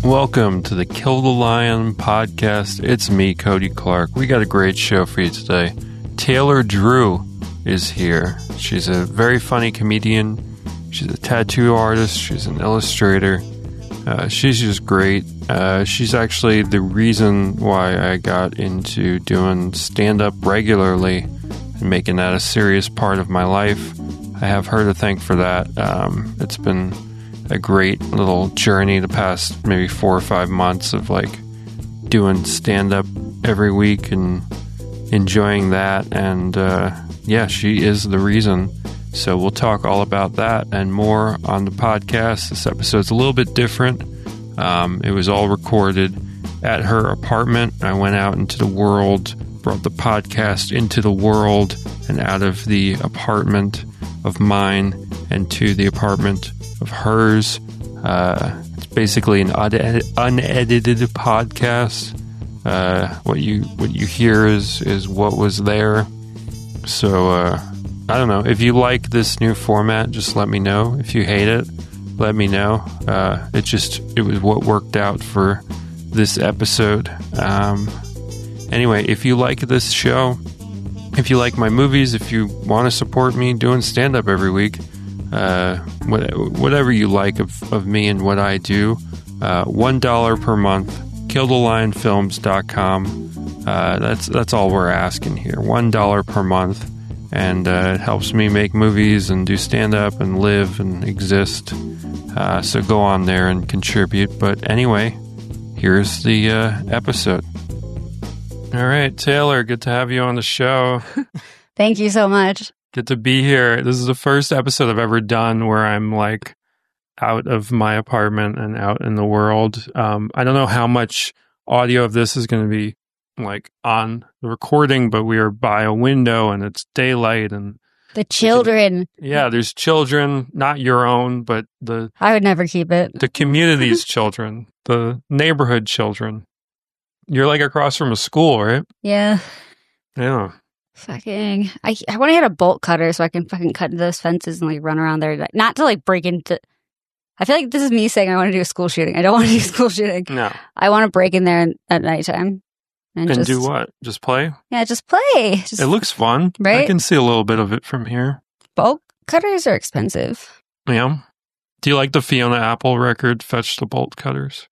Welcome to the Kill the Lion podcast. It's me, Cody Clark. We got a great show for you today. Taylor Drew is here. She's a very funny comedian. She's a tattoo artist. She's an illustrator. She's just great. She's actually the reason why I got into doing stand-up regularly and making that a serious part of my life. I have her to thank for that. It's been a great little journey the past maybe 4 or 5 months of like doing stand-up every week and enjoying that. And yeah, she is the reason. So we'll talk all about that and more on the podcast. This episode's a little bit different. It was all recorded at her apartment. I went out into the world, brought the podcast into the world and out of the apartment of mine and to the apartment of hers. It's basically an unedited podcast. What you hear is what was there. So I don't know. If you like this new format, just let me know. If you hate it, let me know. It was what worked out for this episode. Anyway, if you like this show, if you like my movies, if you want to support me doing stand-up every week, whatever you like of me and what I do, $1 per month, killthelionfilms.com. That's all we're asking here. $1 per month. And it helps me make movies and do stand-up and live and exist. So go on there and contribute. But anyway, here's the episode. All right, Taylor, good to have you on the show. Thank you so much. Good to be here. This is the first episode I've ever done where I'm like out of my apartment and out in the world. I don't know how much audio of this is going to be like on the recording, but we are by a window and it's daylight and the children. Yeah, there's children, not your own, but I would never keep it. The community's children, the neighborhood children. You're like across from a school, right? Yeah. Yeah. Fucking, I want to get a bolt cutter so I can fucking cut into those fences and like run around there. Not to like break into. I feel like this is me saying I want to do a school shooting. I don't want to do school shooting. No. I want to break in there at nighttime. And just do what? Just play? Yeah, just play. It looks fun. Right? I can see a little bit of it from here. Bolt cutters are expensive. Yeah. Do you like the Fiona Apple record, Fetch the Bolt Cutters?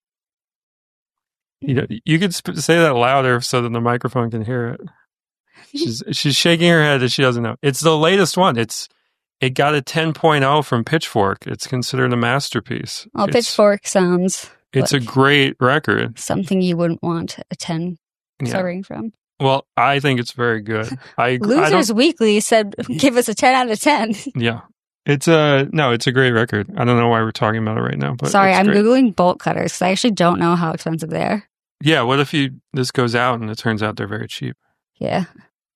You could say that louder so that the microphone can hear it. She's shaking her head that she doesn't know. It's the latest one. It got a 10.0 from Pitchfork. It's considered a masterpiece. Well, Pitchfork sounds... It's a great record. Something you wouldn't want a 10 starting from. Well, I think it's very good. Losers Weekly said, give us a 10 out of 10. Yeah. It's a great record. I don't know why we're talking about it right now. But sorry, I'm great. Googling bolt cutters because I actually don't know how expensive they are. Yeah, what if this goes out and it turns out they're very cheap? Yeah.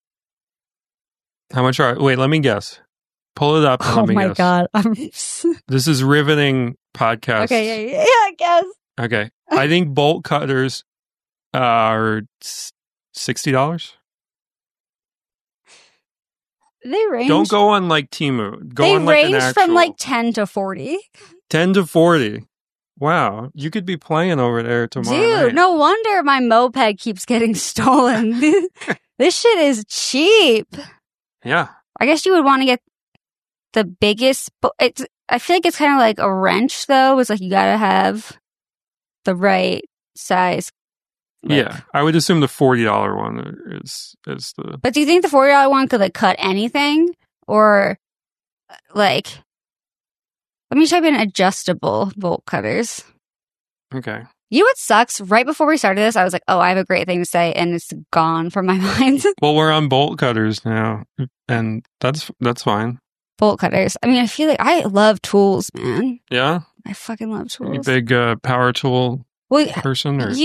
How much are... Wait, let me guess. Pull it up and let me guess. God. This is riveting podcast. Okay, yeah, I guess. Okay. I think bolt cutters are $60. They range... Don't go on like Temu. They range from like 10 to 40. 10 to 40. Wow. You could be playing over there tomorrow night. Dude, no wonder my moped keeps getting stolen. This shit is cheap. Yeah. I guess you would want to get the biggest... I feel like it's kind of like a wrench, though. It's like you gotta have the right size. Yeah. I would assume the $40 one is the... But do you think the $40 one could like cut anything? Or like... Let me type in adjustable bolt cutters. Okay. You know what sucks? Right before we started this, I was like, oh, I have a great thing to say, and it's gone from my mind. Well, we're on bolt cutters now, and that's fine. Bolt cutters. I mean, I feel like I love tools, man. Yeah? I fucking love tools. You big power tool person? Or?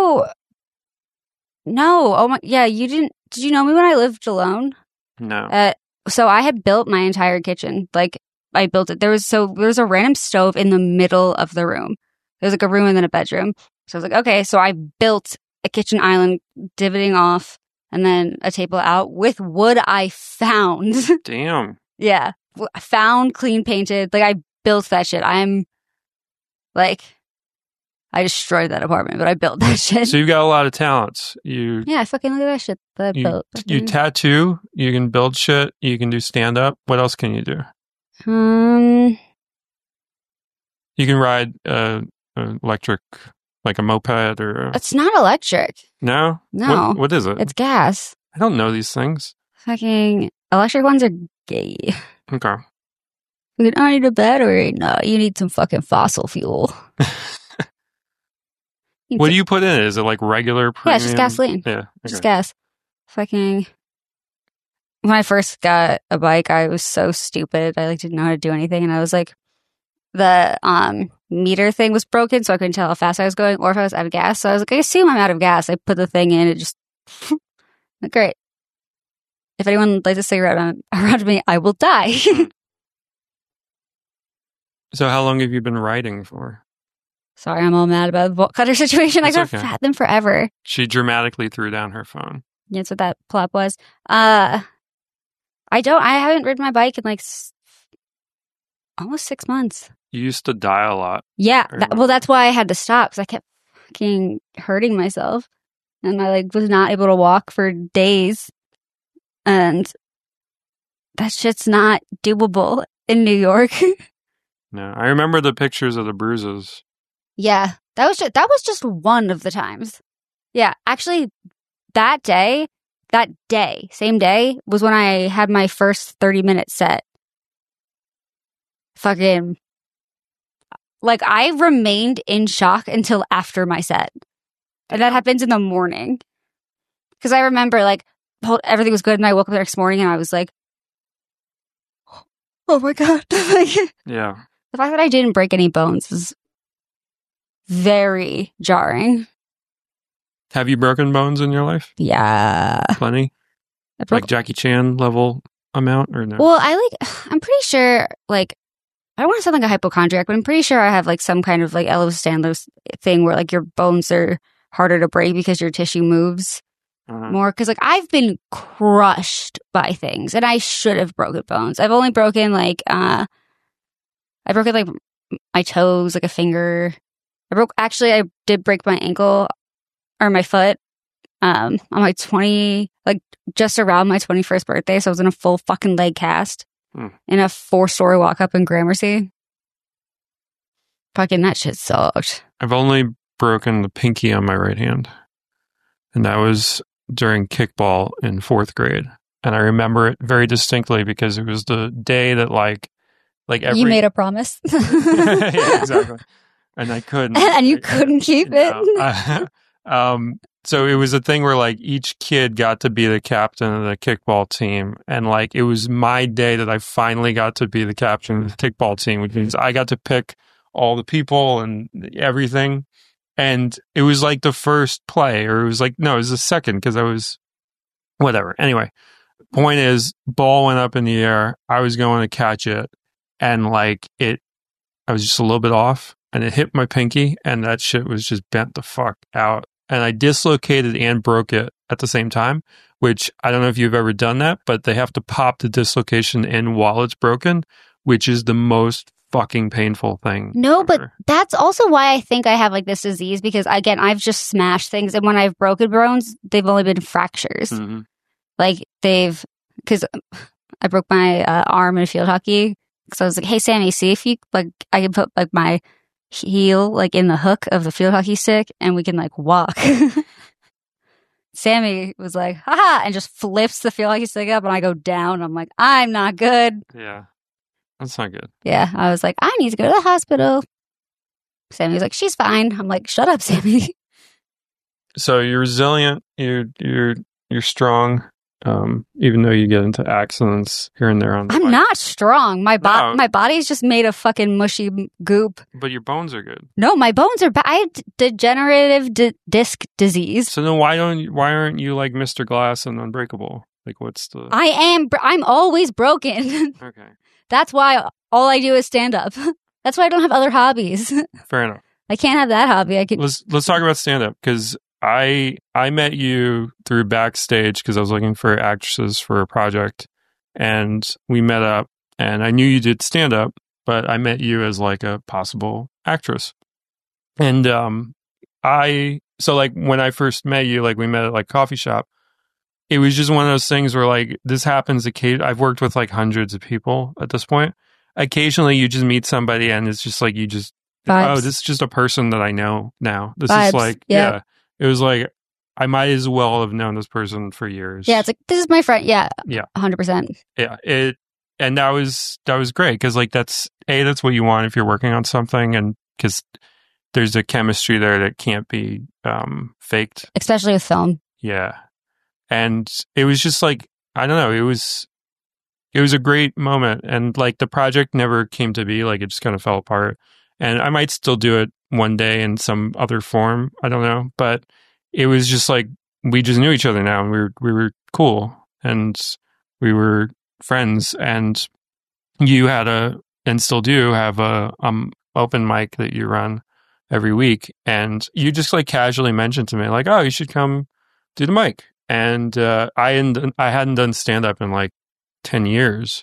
No. Oh my, yeah, you didn't... Did you know me when I lived alone? No. So I had built my entire kitchen. Like, I built it. There was a random stove in the middle of the room. There's like a room and then a bedroom. So I was like, okay, so I built a kitchen island, divoting off, and then a table out with wood I found. Damn. Yeah. Found, clean painted. Like, I built that shit. I'm like, I destroyed that apartment, but I built that shit. So you've got a lot of talents. Yeah, I fucking look at that shit that I built. You tattoo. You can build shit. You can do stand up. What else can you do? You can ride electric, like a moped or. It's not electric. No. No. What is it? It's gas. I don't know these things. Fucking electric ones are gay. Okay. I need a battery. No, you need some fucking fossil fuel. What do you put in it? Is it like regular premium? Yeah, it's just gasoline. Yeah. Okay. Just gas. Fucking. When I first got a bike, I was so stupid. I didn't know how to do anything, and I was like, the meter thing was broken, so I couldn't tell how fast I was going or if I was out of gas. So I was like, I assume I'm out of gas. I put the thing in. It just great. If anyone lights a cigarette around me, I will die. So how long have you been writing for? Sorry, I'm all mad about the bolt cutter situation. That's I could have had them forever. She dramatically threw down her phone. That's what that plot was. I haven't ridden my bike in almost 6 months. You used to die a lot. Yeah. That's why I had to stop, because I kept fucking hurting myself. And I was not able to walk for days. And that shit's not doable in New York. No, I remember the pictures of the bruises. Yeah, that was just one of the times. Yeah, actually, same day, was when I had my first 30-minute set. Fucking, I remained in shock until after my set. And that happens in the morning. Because I remember, everything was good, and I woke up the next morning, and I was like, oh my God. Yeah. The fact that I didn't break any bones is very jarring. Have you broken bones in your life? Yeah. Plenty? Like Jackie Chan level amount or no? Well, I'm pretty sure, I don't want to sound like a hypochondriac, but I'm pretty sure I have, some kind of, Ellis Sandler thing where, your bones are harder to break because your tissue moves more. Because, I've been crushed by things, and I should have broken bones. I've only broken, I broke my toes, a finger. I did break my ankle or my foot on my just around my 21st birthday. So I was in a full fucking leg cast in a 4-story walk up in Gramercy. Fucking that shit sucked. I've only broken the pinky on my right hand. And that was during kickball in 4th grade. And I remember it very distinctly because it was the day that you made a promise. Yeah, exactly. And I couldn't. And you couldn't keep it. So it was a thing where each kid got to be the captain of the kickball team. And it was my day that I finally got to be the captain of the kickball team, which means I got to pick all the people and everything. And it was the first play, or it was no, it was the second, because I was whatever. Anyway, point is, ball went up in the air. I was going to catch it. And I was just a little bit off, and it hit my pinky, and that shit was just bent the fuck out. And I dislocated and broke it at the same time, which I don't know if you've ever done that, but they have to pop the dislocation in while it's broken, which is the most fucking painful thing. No, but that's also why I think I have this disease, because again, I've just smashed things, and when I've broken bones, they've only been fractures. Mm-hmm. Because I broke my arm in field hockey. So I was like, hey, Sammy, see if you, I can put, my heel, in the hook of the field hockey stick, and we can, walk. Sammy was like, haha, and just flips the field hockey stick up, and I go down. I'm like, I'm not good. Yeah. That's not good. Yeah. I was like, I need to go to the hospital. Sammy's like, she's fine. I'm like, shut up, Sammy. So you're resilient. You're strong. Even though you get into accidents here and there on the I'm bike. not strong. My body's just made of fucking mushy goop. But your bones are good. No, my bones are bad. I have degenerative disc disease. So then why aren't you like Mr. Glass and Unbreakable? What's the... I'm always broken. Okay. That's why all I do is stand up. That's why I don't have other hobbies. Fair enough. I can't have that hobby. Let's talk about stand up, because I met you through Backstage because I was looking for actresses for a project, and we met up, and I knew you did stand up, but I met you as a possible actress. And so like when I first met you, like we met at like coffee shop, it was just one of those things where like this happens occasionally. I've worked with like hundreds of people at this point. Occasionally you just meet somebody and it's just like you just Vibes. oh, this is just a person that I know now. This Vibes. is like Yeah. It was like I might as well have known this person for years. Yeah, it's like, this is my friend. Yeah. Yeah. 100%. Yeah. And that was great because like that's what you want if you're working on something, and because there's a chemistry there that can't be faked. Especially with film. Yeah. And it was just like, I don't know, it was a great moment. And like the project never came to be, like it just kind of fell apart. And I might still do it one day in some other form. I don't know. But it was just like, we just knew each other now, and we were cool, and we were friends. And you had and still do have a open mic that you run every week. And you just like casually mentioned to me like, oh, you should come do the mic. And I hadn't done stand-up in like 10 years.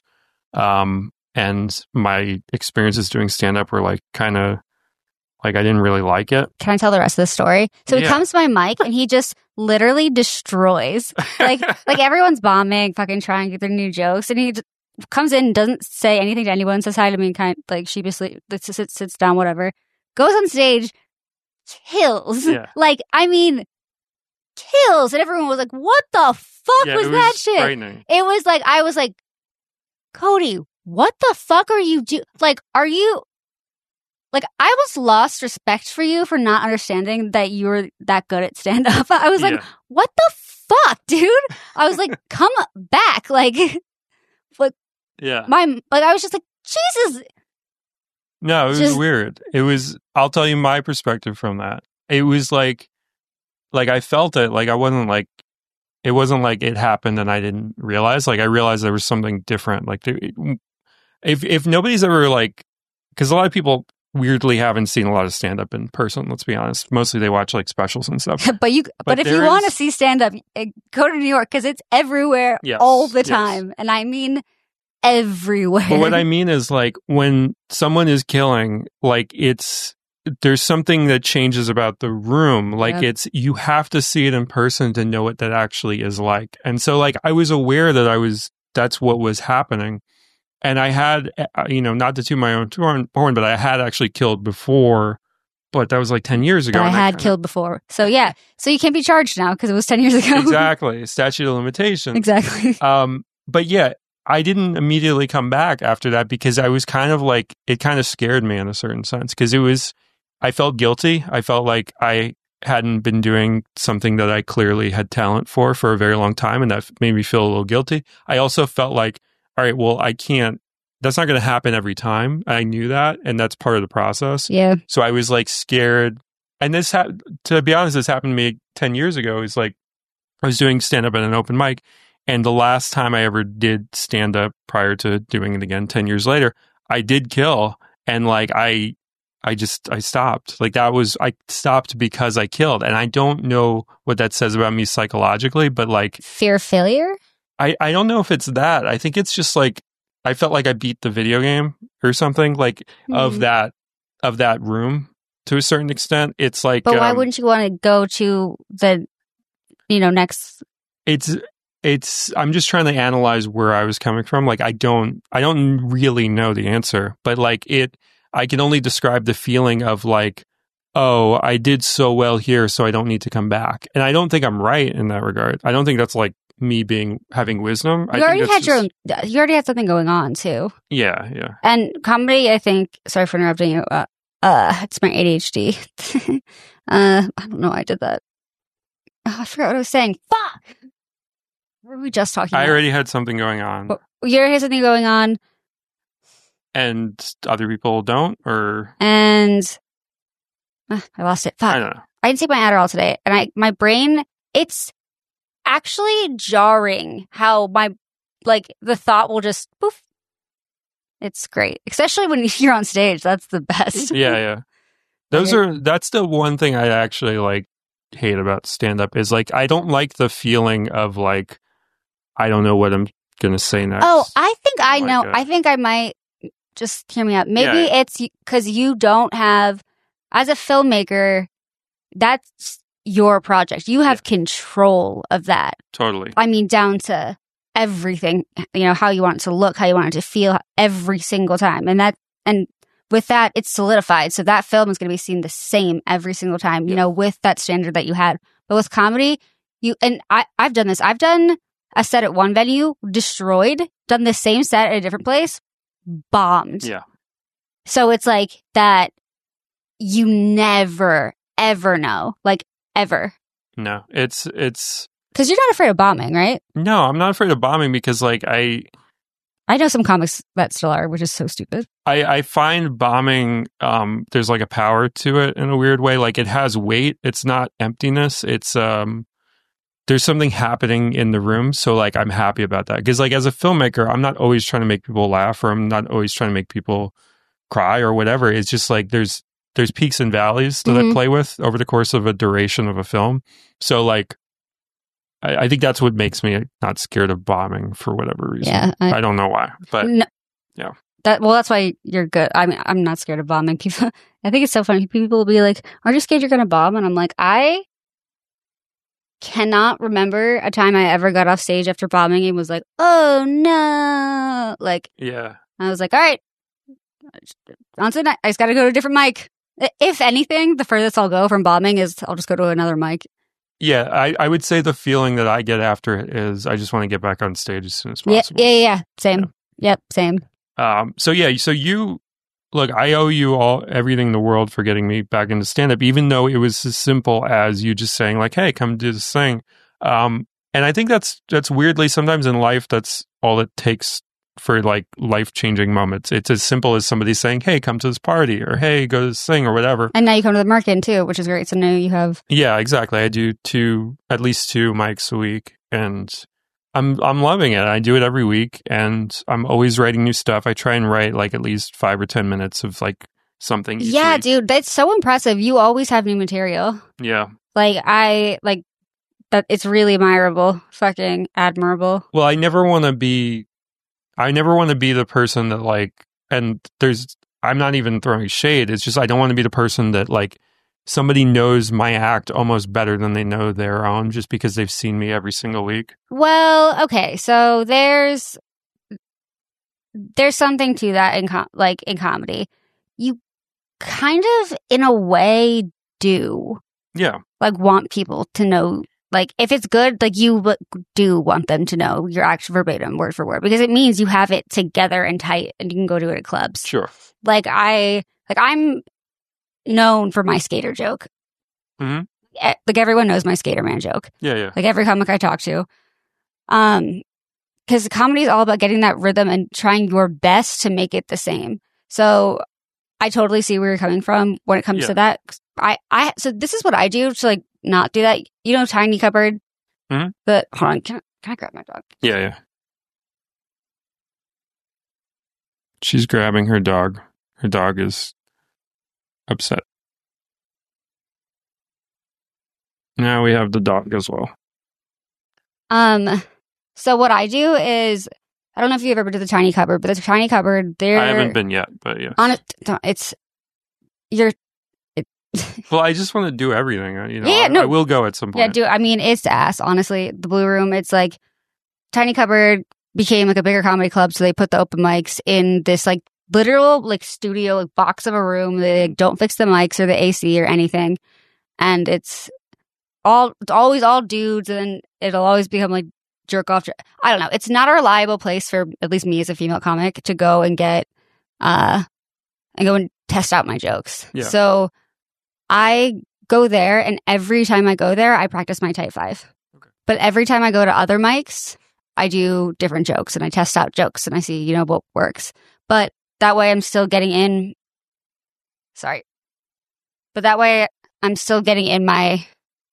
And my experiences doing stand-up were like kind of like I didn't really like it. Can I tell the rest of the story? So he comes to my mic and he just literally destroys. Like everyone's bombing, fucking trying to get their new jokes. And he comes in, doesn't say anything to anyone, says hi to me, kind of like sheepishly sits down, whatever. Goes on stage, kills. Yeah. Like, I mean, kills. And everyone was like, what the fuck was that shit? Frightening. It was like, I was like, Cody, what the fuck are you doing? Like, are you... Like, I almost lost respect for you for not understanding that you were that good at stand-up. I was like, what the fuck, dude? I was like, come back. Like, yeah. I was just like, Jesus. No, it was weird. It was, I'll tell you my perspective from that. It was like I felt it. Like, I wasn't like, it wasn't like it happened and I didn't realize. Like, I realized there was something different. Like, if nobody's ever like, because a lot of people weirdly haven't seen a lot of stand-up in person, let's be honest. Mostly they watch like specials and stuff. but if you want to see stand-up, go to New York, because it's everywhere all the time. And I mean everywhere. But what I mean is like when someone is killing, like there's something that changes about the room. Like you have to see it in person to know what that actually is like. And so like I was aware that that's what was happening. And I had, not to toot my own horn, but I had actually killed before, but that was like 10 years ago. But I had killed before. So yeah. So you can't be charged now because it was 10 years ago. Exactly. Statute of limitations. Exactly. But yeah, I didn't immediately come back after that because I was kind of like, it kind of scared me in a certain sense because I felt guilty. I felt like I hadn't been doing something that I clearly had talent for a very long time. And that made me feel a little guilty. I also felt like, all right, well, that's not going to happen every time. I knew that. And that's part of the process. Yeah. So I was like scared. And to be honest, this happened to me 10 years ago. It's like I was doing stand up at an open mic. And the last time I ever did stand up prior to doing it again 10 years later, I did kill. And like, I stopped. Like I stopped because I killed. And I don't know what that says about me psychologically, but like. Fear of failure? I don't know if it's that. I think it's just like I felt like I beat the video game or something like of that room to a certain extent. It's like, but why wouldn't you want to go to the, next? It's. I'm just trying to analyze where I was coming from. Like I don't really know the answer, but like I can only describe the feeling of like, oh, I did so well here, so I don't need to come back. And I don't think I'm right in that regard. I don't think that's like me having wisdom. You already had something going on too. Yeah. And comedy, I think, sorry for interrupting you, it's my ADHD. I don't know why I did that. Oh, I forgot what I was saying. Fuck! What were we just talking about? I already had something going on. You already had something going on. And other people don't? And I lost it. Fuck. I don't know. I didn't take my Adderall today. And my brain, it's actually jarring how the thought will just poof. It's great, especially when you're on stage. That's the best. Yeah. That's the one thing I actually like hate about stand up is like I don't like the feeling of like I don't know what I'm gonna say next. Oh, I think I know. I think I might just hear me out. Maybe it's because you don't have. as a filmmaker, that's your project. You have control of that. Totally. I mean, down to everything, how you want it to look, how you want it to feel every single time. And with that, it's solidified. So that film is going to be seen the same every single time, with that standard that you had. But with comedy, I've done this. I've done a set at one venue, destroyed, done the same set at a different place, bombed. Yeah. So it's like that you never, ever know. Like, ever. No, it's because you're not afraid of bombing, right? No, I'm not afraid of bombing because like I know some comics that still are, which is so stupid. I find bombing, there's like a power to it in a weird way. Like it has weight. It's not emptiness. It's there's something happening in the room. So like I'm happy about that because like as a filmmaker, I'm not always trying to make people laugh or I'm not always trying to make people cry or whatever. It's just like there's peaks and valleys that I play with over the course of a duration of a film. So like, I think that's what makes me not scared of bombing for whatever reason. Yeah, I don't know why, but yeah. That's why you're good. I mean, I'm not scared of bombing. People, I think it's so funny. People will be like, "Aren't you scared you're going to bomb?" And I'm like, I cannot remember a time I ever got off stage after bombing and was like, "Oh no!" Like, yeah, I was like, "All right, on to the next. I just got to go to a different mic." If anything, the furthest I'll go from bombing is I'll just go to another mic. Yeah, I would say the feeling that I get after it is I just want to get back on stage as soon as possible. Yeah. Same. Yeah. Yep, same. So you look, I owe you everything in the world for getting me back into stand-up, even though it was as simple as you just saying like, "Hey, come do this thing." And I think that's weirdly sometimes in life that's all it takes for like life-changing moments. It's as simple as somebody saying, "Hey, come to this party," or "Hey, go to this thing," or whatever. And now you come to the Merkin too, which is great. So now you have exactly. I do at least 2 mics a week, and I'm loving it. I do it every week, and I'm always writing new stuff. I try and write like at least 5 or 10 minutes of like something. Each week. Dude, that's so impressive. You always have new material. Yeah, like I like that. It's really admirable, fucking admirable. Well, I never want to be the person that like, and I'm not even throwing shade. It's just, I don't want to be the person that like somebody knows my act almost better than they know their own just because they've seen me every single week. Well, okay. So there's something to that in comedy. You kind of, in a way, do. Yeah. Like want people to know. Like, if it's good, like, you do want them to know your actual verbatim, word for word, because it means you have it together and tight and you can go do it at clubs. Sure. I'm known for my skater joke. Mm-hmm. Like, everyone knows my skater man joke. Yeah. Like, every comic I talk to. Because comedy is all about getting that rhythm and trying your best to make it the same. So I totally see where you're coming from when it comes to that. So this is what I do to like not do that. Tiny Cupboard. Mm-hmm. But hold on, can I grab my dog? Yeah. She's grabbing her dog. Her dog is upset. Now we have the dog as well. So what I do is, I don't know if you've ever been to the Tiny Cupboard, but the Tiny Cupboard, I haven't been yet, but yeah. Well, I just want to do everything. I will go at some point. Yeah, I mean, it's ass, honestly. The Blue Room, it's like, Tiny Cupboard became like a bigger comedy club, so they put the open mics in this like literal like studio, like box of a room. They don't fix the mics or the AC or anything. And it's always all dudes, and then it'll always become like jerk off. I don't know. It's not a reliable place for at least me as a female comic to go and get, and test out my jokes. Yeah. So I go there, and every time I go there, I practice my tight 5. Okay. But every time I go to other mics, I do different jokes, and I test out jokes, and I see, what works. But that way I'm still getting in. Sorry. But that way I'm still getting in my,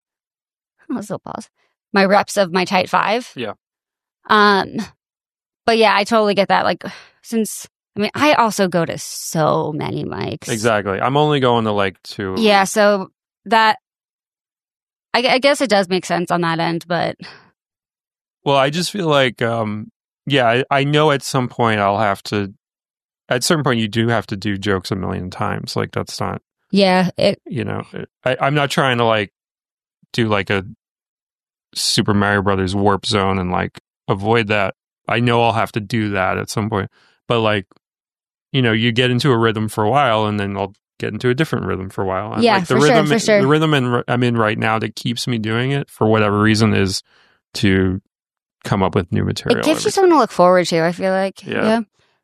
my reps of my tight 5. Yeah. But yeah, I totally get that. Like, I also go to so many mics. Exactly. I'm only going to like 2. Yeah, so that, I guess it does make sense on that end, but. Well, I just feel like, I know at some point at a certain point you do have to do jokes a million times. Like, that's not. Yeah. I'm not trying to like do like a Super Mario Brothers warp zone and like avoid that. I know I'll have to do that at some point, but like, you get into a rhythm for a while and then I'll get into a different rhythm for a while. And Yeah, like the for rhythm, sure. the rhythm I'm in right now that keeps me doing it for whatever reason is to come up with new material. It gives you something to look forward to, I feel like. Yeah.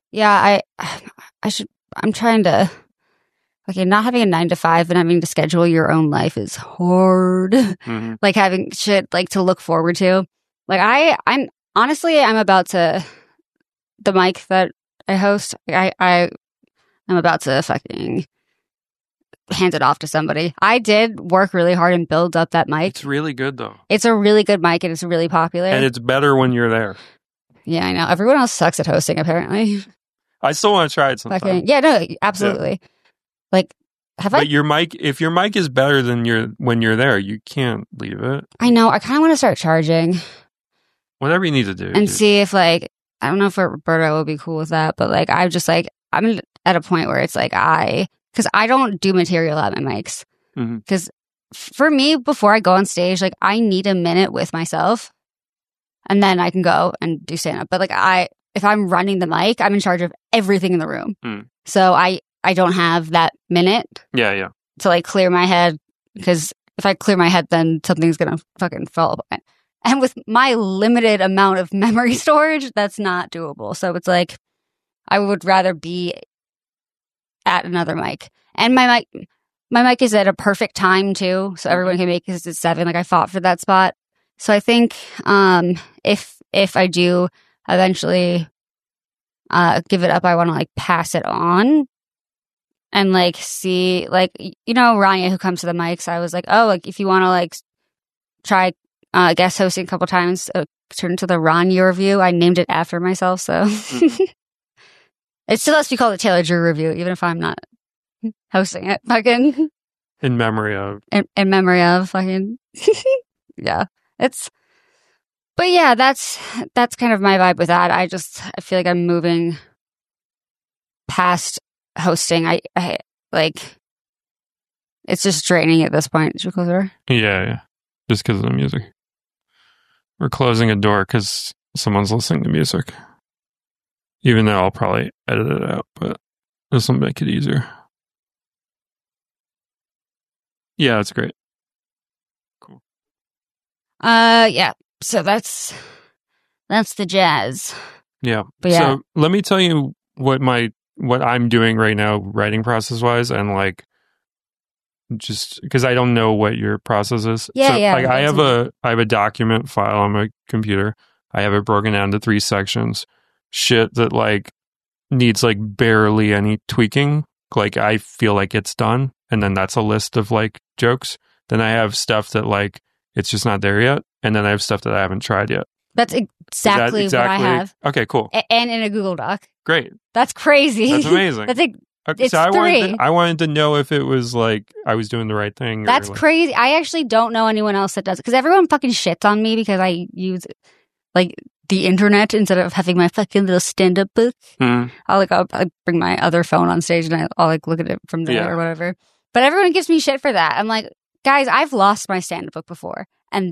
I'm trying to, okay, not having a 9 to 5 and having to schedule your own life is hard. Mm-hmm. Like having shit like to look forward to. Like I'm about to, the mic that I host, I'm about to fucking hand it off to somebody. I did work really hard and build up that mic. It's really good though. It's a really good mic and it's really popular. And it's better when you're there. Yeah, I know. Everyone else sucks at hosting, apparently. I still want to try it sometime. Yeah, no, absolutely. Yeah. Like, but your mic, if your mic is better than when you're there, you can't leave it. I know. I kind of want to start charging. Whatever you need to do. And see if like, I don't know if Roberto will be cool with that, but like, I'm at a point where it's like because I don't do material at my mics. Because for me, before I go on stage, like I need a minute with myself and then I can go and do stand up. But like if I'm running the mic, I'm in charge of everything in the room. So I don't have that minute. Yeah. To like clear my head, because if I clear my head, then something's going to fucking fall apart. And with my limited amount of memory storage, that's not doable. So it's like, I would rather be at another mic. And my mic is at a perfect time too. So everyone can make it at 7. Like I fought for that spot. So I think, if I do eventually, give it up, I want to like pass it on and like see, like, Rania who comes to the mics, I was like, oh, like if you want to like try guest hosting a couple times, turn to the Rania review. I named it after myself, so it still has to be called the Taylor Drew review, even if I'm not hosting it. Fucking in memory of fucking yeah. But yeah, that's kind of my vibe with that. I feel like I'm moving past hosting. I like it's just draining at this point. Should we close the door? Yeah. Just because of the music. We're closing a door because someone's listening to music. Even though I'll probably edit it out, but this will make it easier. Yeah, that's great. Cool. Yeah. So that's the jazz. Yeah. But yeah. So let me tell you what I'm doing right now, writing process wise, and like just because I don't know what your process is. Yeah, so, yeah. Like I have a document file on my computer. I have it broken down to 3 sections. Shit that like needs like barely any tweaking. Like I feel like it's done, and then that's a list of like jokes. Then I have stuff that like it's just not there yet, and then I have stuff that I haven't tried yet. That's exactly what I have. Okay, cool. And in a Google Doc. Great. That's crazy. That's amazing. It's so 3. I wanted to know if it was like I was doing the right thing. That's crazy. I actually don't know anyone else that does it because everyone fucking shits on me because I use like the internet instead of having my fucking little stand-up book. I'll bring my other phone on stage and I'll like look at it from there or whatever. But everyone gives me shit for that. I'm like, guys, I've lost my stand-up book before, and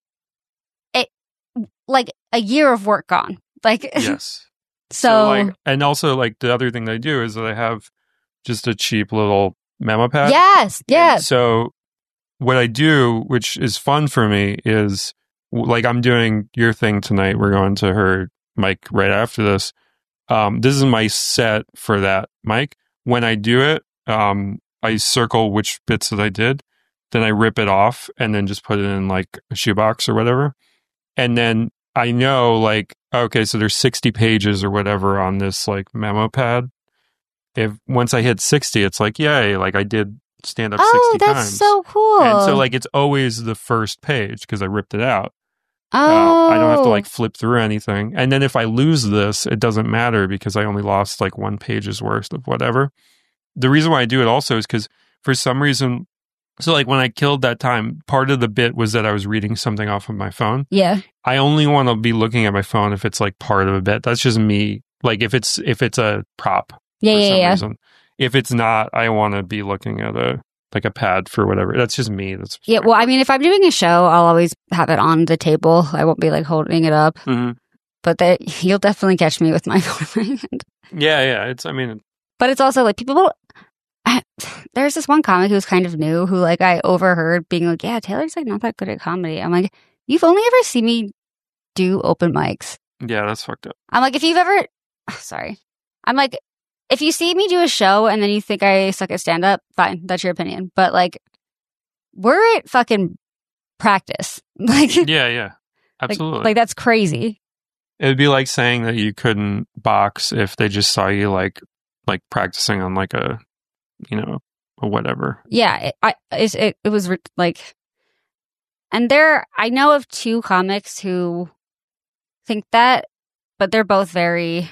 it like a year of work gone. Like yes. So like, and also like the other thing I do is that I have just a cheap little memo pad. Yes. And so what I do, which is fun for me, is like I'm doing your thing tonight. We're going to her mic right after this. This is my set for that mic. When I do it, I circle which bits that I did. Then I rip it off and then just put it in like a shoebox or whatever. And then I know like, okay, so there's 60 pages or whatever on this like memo pad. If once I hit 60, it's like, yay, like I did stand up 60 times. Oh, that's so cool. And so like it's always the first page because I ripped it out. Oh. I don't have to like flip through anything. And then if I lose this, it doesn't matter because I only lost like 1 page's worth of whatever. The reason why I do it also is because for some reason, so like when I killed that time, part of the bit was that I was reading something off of my phone. Yeah. I only want to be looking at my phone if it's like part of a bit. That's just me. Like if it's a prop. Yeah. Reason. if it's not, I want to be looking at a pad for whatever. That's just me. That's Yeah, well, I mean, if I'm doing a show, I'll always have it on the table. I won't be like holding it up. Mm-hmm. But you'll definitely catch me with my phone in my hand. Yeah. But it's also like people. There's this one comic who's kind of new who like I overheard being like, yeah, Taylor's like not that good at comedy. I'm like, you've only ever seen me do open mics. Yeah, that's fucked up. I'm like, if you've ever, sorry. I'm like, if you see me do a show and then you think I suck at stand up, fine, that's your opinion. But like, we're at fucking practice. Like, Yeah, absolutely. Like that's crazy. It would be like saying that you couldn't box if they just saw you like practicing on like a, a whatever. Yeah, it was like, and I know of two comics who think that, but they're both very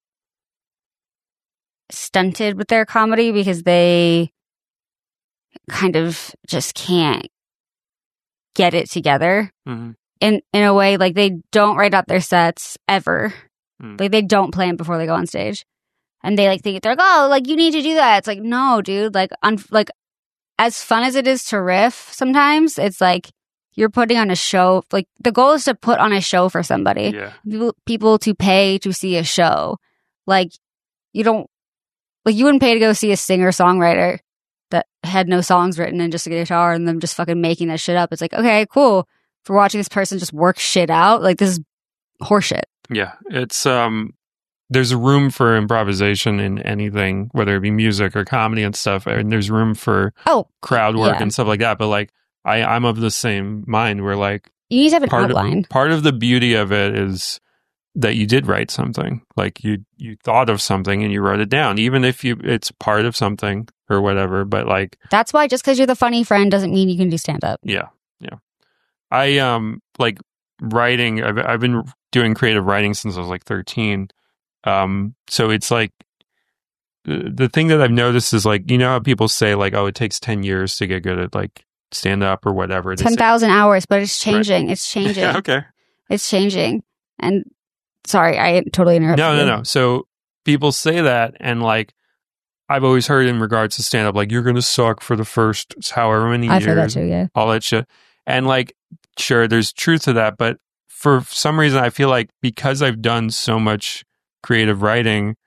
stunted with their comedy because they kind of just can't get it together. Mm-hmm. In a way, like they don't write out their sets ever. Like they don't plan before they go on stage, and they like think they're like, oh, like you need to do that. It's like, no, dude. Like like as fun as it is to riff, sometimes it's like you're putting on a show. Like the goal is to put on a show for somebody. Yeah. People to pay to see a show. Like you wouldn't pay to go see a singer songwriter that had no songs written and just a guitar and them just fucking making that shit up. It's like, okay, cool. For watching this person just work shit out, like this is horseshit. Yeah, it's there's room for improvisation in anything, whether it be music or comedy and stuff, and there's room for crowd work and stuff like that. But like I'm of the same mind where like you need to have an outline. Part of the beauty of it is that you did write something, like you thought of something and you wrote it down, even if it's part of something or whatever. But like that's why just because you're the funny friend doesn't mean you can do stand up. Yeah. I like writing. I've been doing creative writing since I was like 13. So it's like the thing that I've noticed is like, you know how people say like, oh, it takes 10 years to get good at like stand up or whatever. 10,000 hours, but it's changing. Right. It's changing. Yeah, okay. It's changing. And sorry, I totally interrupted you. No. So people say that, and like I've always heard in regards to stand up, like you're going to suck for the first however many years. I've heard that too, yeah. All that shit. And like, sure, there's truth to that, but for some reason, I feel like because I've done so much creative writing,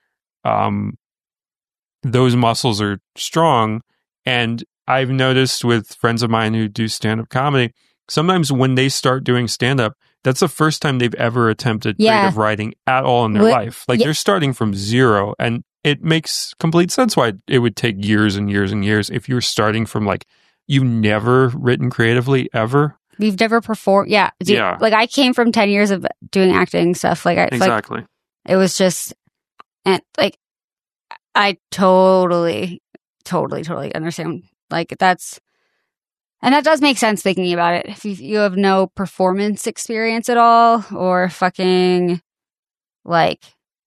those muscles are strong. And I've noticed with friends of mine who do stand-up comedy, sometimes when they start doing stand-up, that's the first time they've ever attempted creative writing at all in their life. Like they're starting from zero, and it makes complete sense why it would take years and years and years if you're starting from like, you've never written creatively ever. You've never performed. Yeah. Like I came from 10 years of doing acting stuff. Like exactly. Like, it was just, and like, I totally understand. Like that does make sense thinking about it. If you have no performance experience at all, or fucking like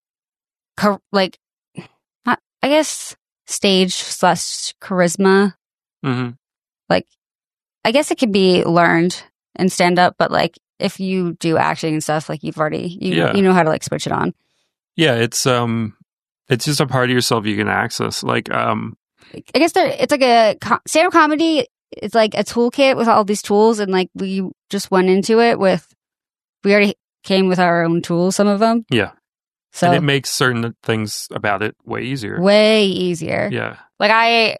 not, I guess stage / charisma. Mm-hmm. Like, I guess it can be learned in stand up, but like if you do acting and stuff, like you've already, you know how to like switch it on. Yeah. It's just a part of yourself you can access. Like, I guess it's like a stand up comedy. It's like a toolkit with all these tools. And like we just went into it we already came with our own tools, some of them. Yeah. So and it makes certain things about it way easier. Yeah. Like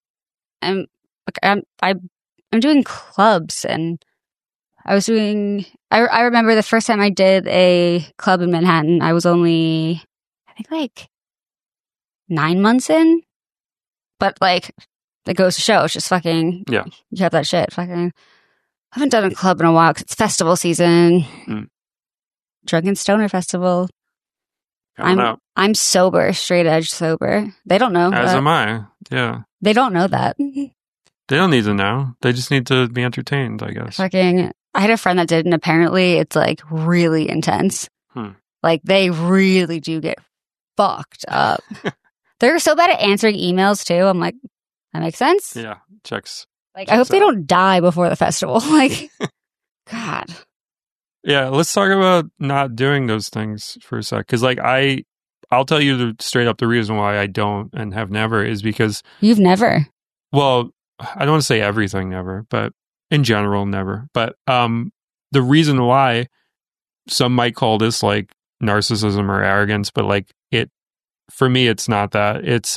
I'm doing clubs, and I remember the first time I did a club in Manhattan, I was only, I think like 9 months in, but like it goes to show, it's just fucking, you have that shit. Fucking, I haven't done a club in a while because it's festival season. Drunken Stoner Festival. I'm sober, straight edge sober. They don't know. As am I. Yeah. They don't know that. They don't need to know. They just need to be entertained, I guess. Fucking, I had a friend that did, and apparently it's like really intense. Like they really do get fucked up. They're so bad at answering emails too. I'm like, that makes sense. Yeah, checks. Like, I hope they don't die before the festival. Like, God. Yeah, let's talk about not doing those things for a sec. Because like I I'll tell you straight up the reason why I don't and have never is because You've never. well, I don't want to say everything never, but in general never. But the reason why some might call this like narcissism or arrogance, but like it for me it's not that. It's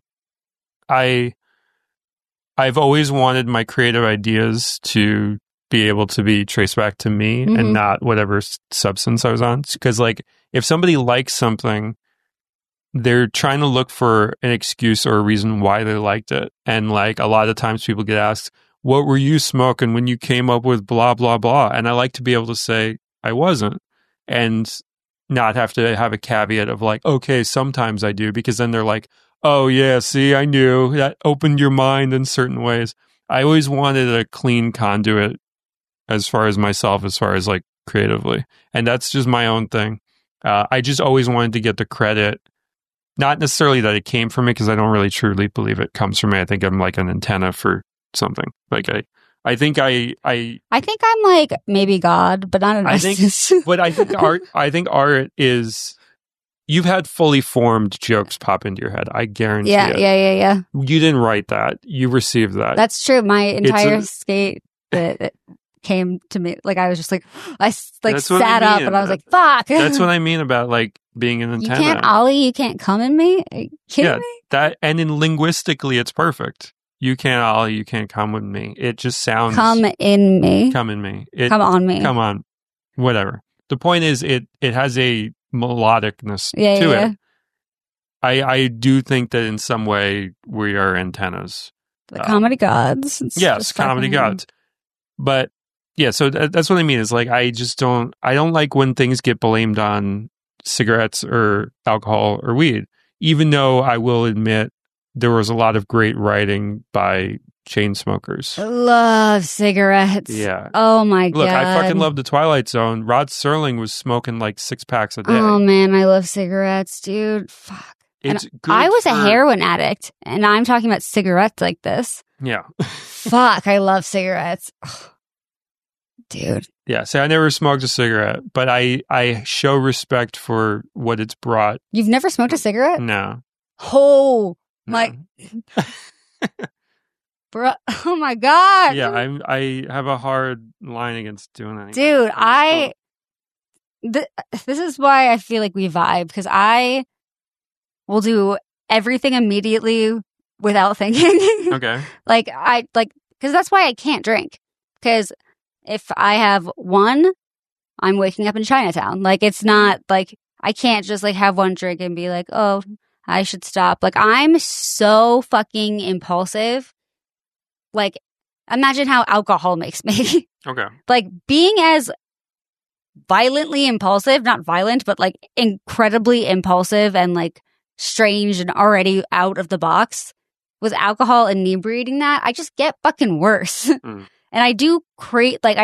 I've always wanted my creative ideas to be able to be traced back to me and not whatever substance I was on. Because like if somebody likes something, they're trying to look for an excuse or a reason why they liked it. And like a lot of times people get asked, what were you smoking when you came up with blah, blah, blah? And I like to be able to say I wasn't and not have to have a caveat of like, okay, sometimes I do, because then they're like, oh yeah, see, I knew that opened your mind in certain ways. I always wanted a clean conduit as far as myself, as far as like creatively. And that's just my own thing. I just always wanted to get the credit. Not necessarily that it came from me, because I don't really truly believe it comes from me. I think I'm like an antenna for something. Like I think I'm like maybe God, but not an narcissist. But I think art is, you've had fully formed jokes pop into your head. I guarantee it. Yeah. You didn't write that. You received that. That's true. My entire skate that came to me, like I was just like, I like sat up and I was like, fuck. That's what I mean about like being an antenna. You can't ollie, you can't come in me? Are you kidding me? That, and in linguistically, it's perfect. You can't ollie, you can't come with me. It just sounds... Come in me. Come in me. Come on me. Come on. Whatever. The point is, it has a melodicness to it. I do think that in some way we are antennas. The comedy gods. Yes, comedy gods. But yeah, so that's what I mean. Is like I don't like when things get blamed on cigarettes or alcohol or weed. Even though I will admit there was a lot of great writing by chain smokers. I love cigarettes. Yeah. Oh my God. Look, I fucking love the Twilight Zone. Rod Serling was smoking like 6 packs a day. Oh man, I love cigarettes, dude. Fuck. It's good. I was a heroin addict, and I'm talking about cigarettes like this. Yeah. Fuck, I love cigarettes. Ugh. Dude. Yeah, so I never smoked a cigarette, but I show respect for what it's brought. You've never smoked a cigarette? No. Oh, my... Bro, oh my God. Yeah, I have a hard line against doing that. Dude, this is why I feel like we vibe, because I will do everything immediately without thinking. Okay. Because that's why I can't drink. Because if I have one, I'm waking up in Chinatown. Like, it's not like I can't just like have one drink and be like, oh, I should stop. Like, I'm so fucking impulsive. Like, imagine how alcohol makes me. Okay. Like, being as violently impulsive, not violent, but like incredibly impulsive and like strange and already out of the box with alcohol inebriating that, I just get fucking worse. And I do create like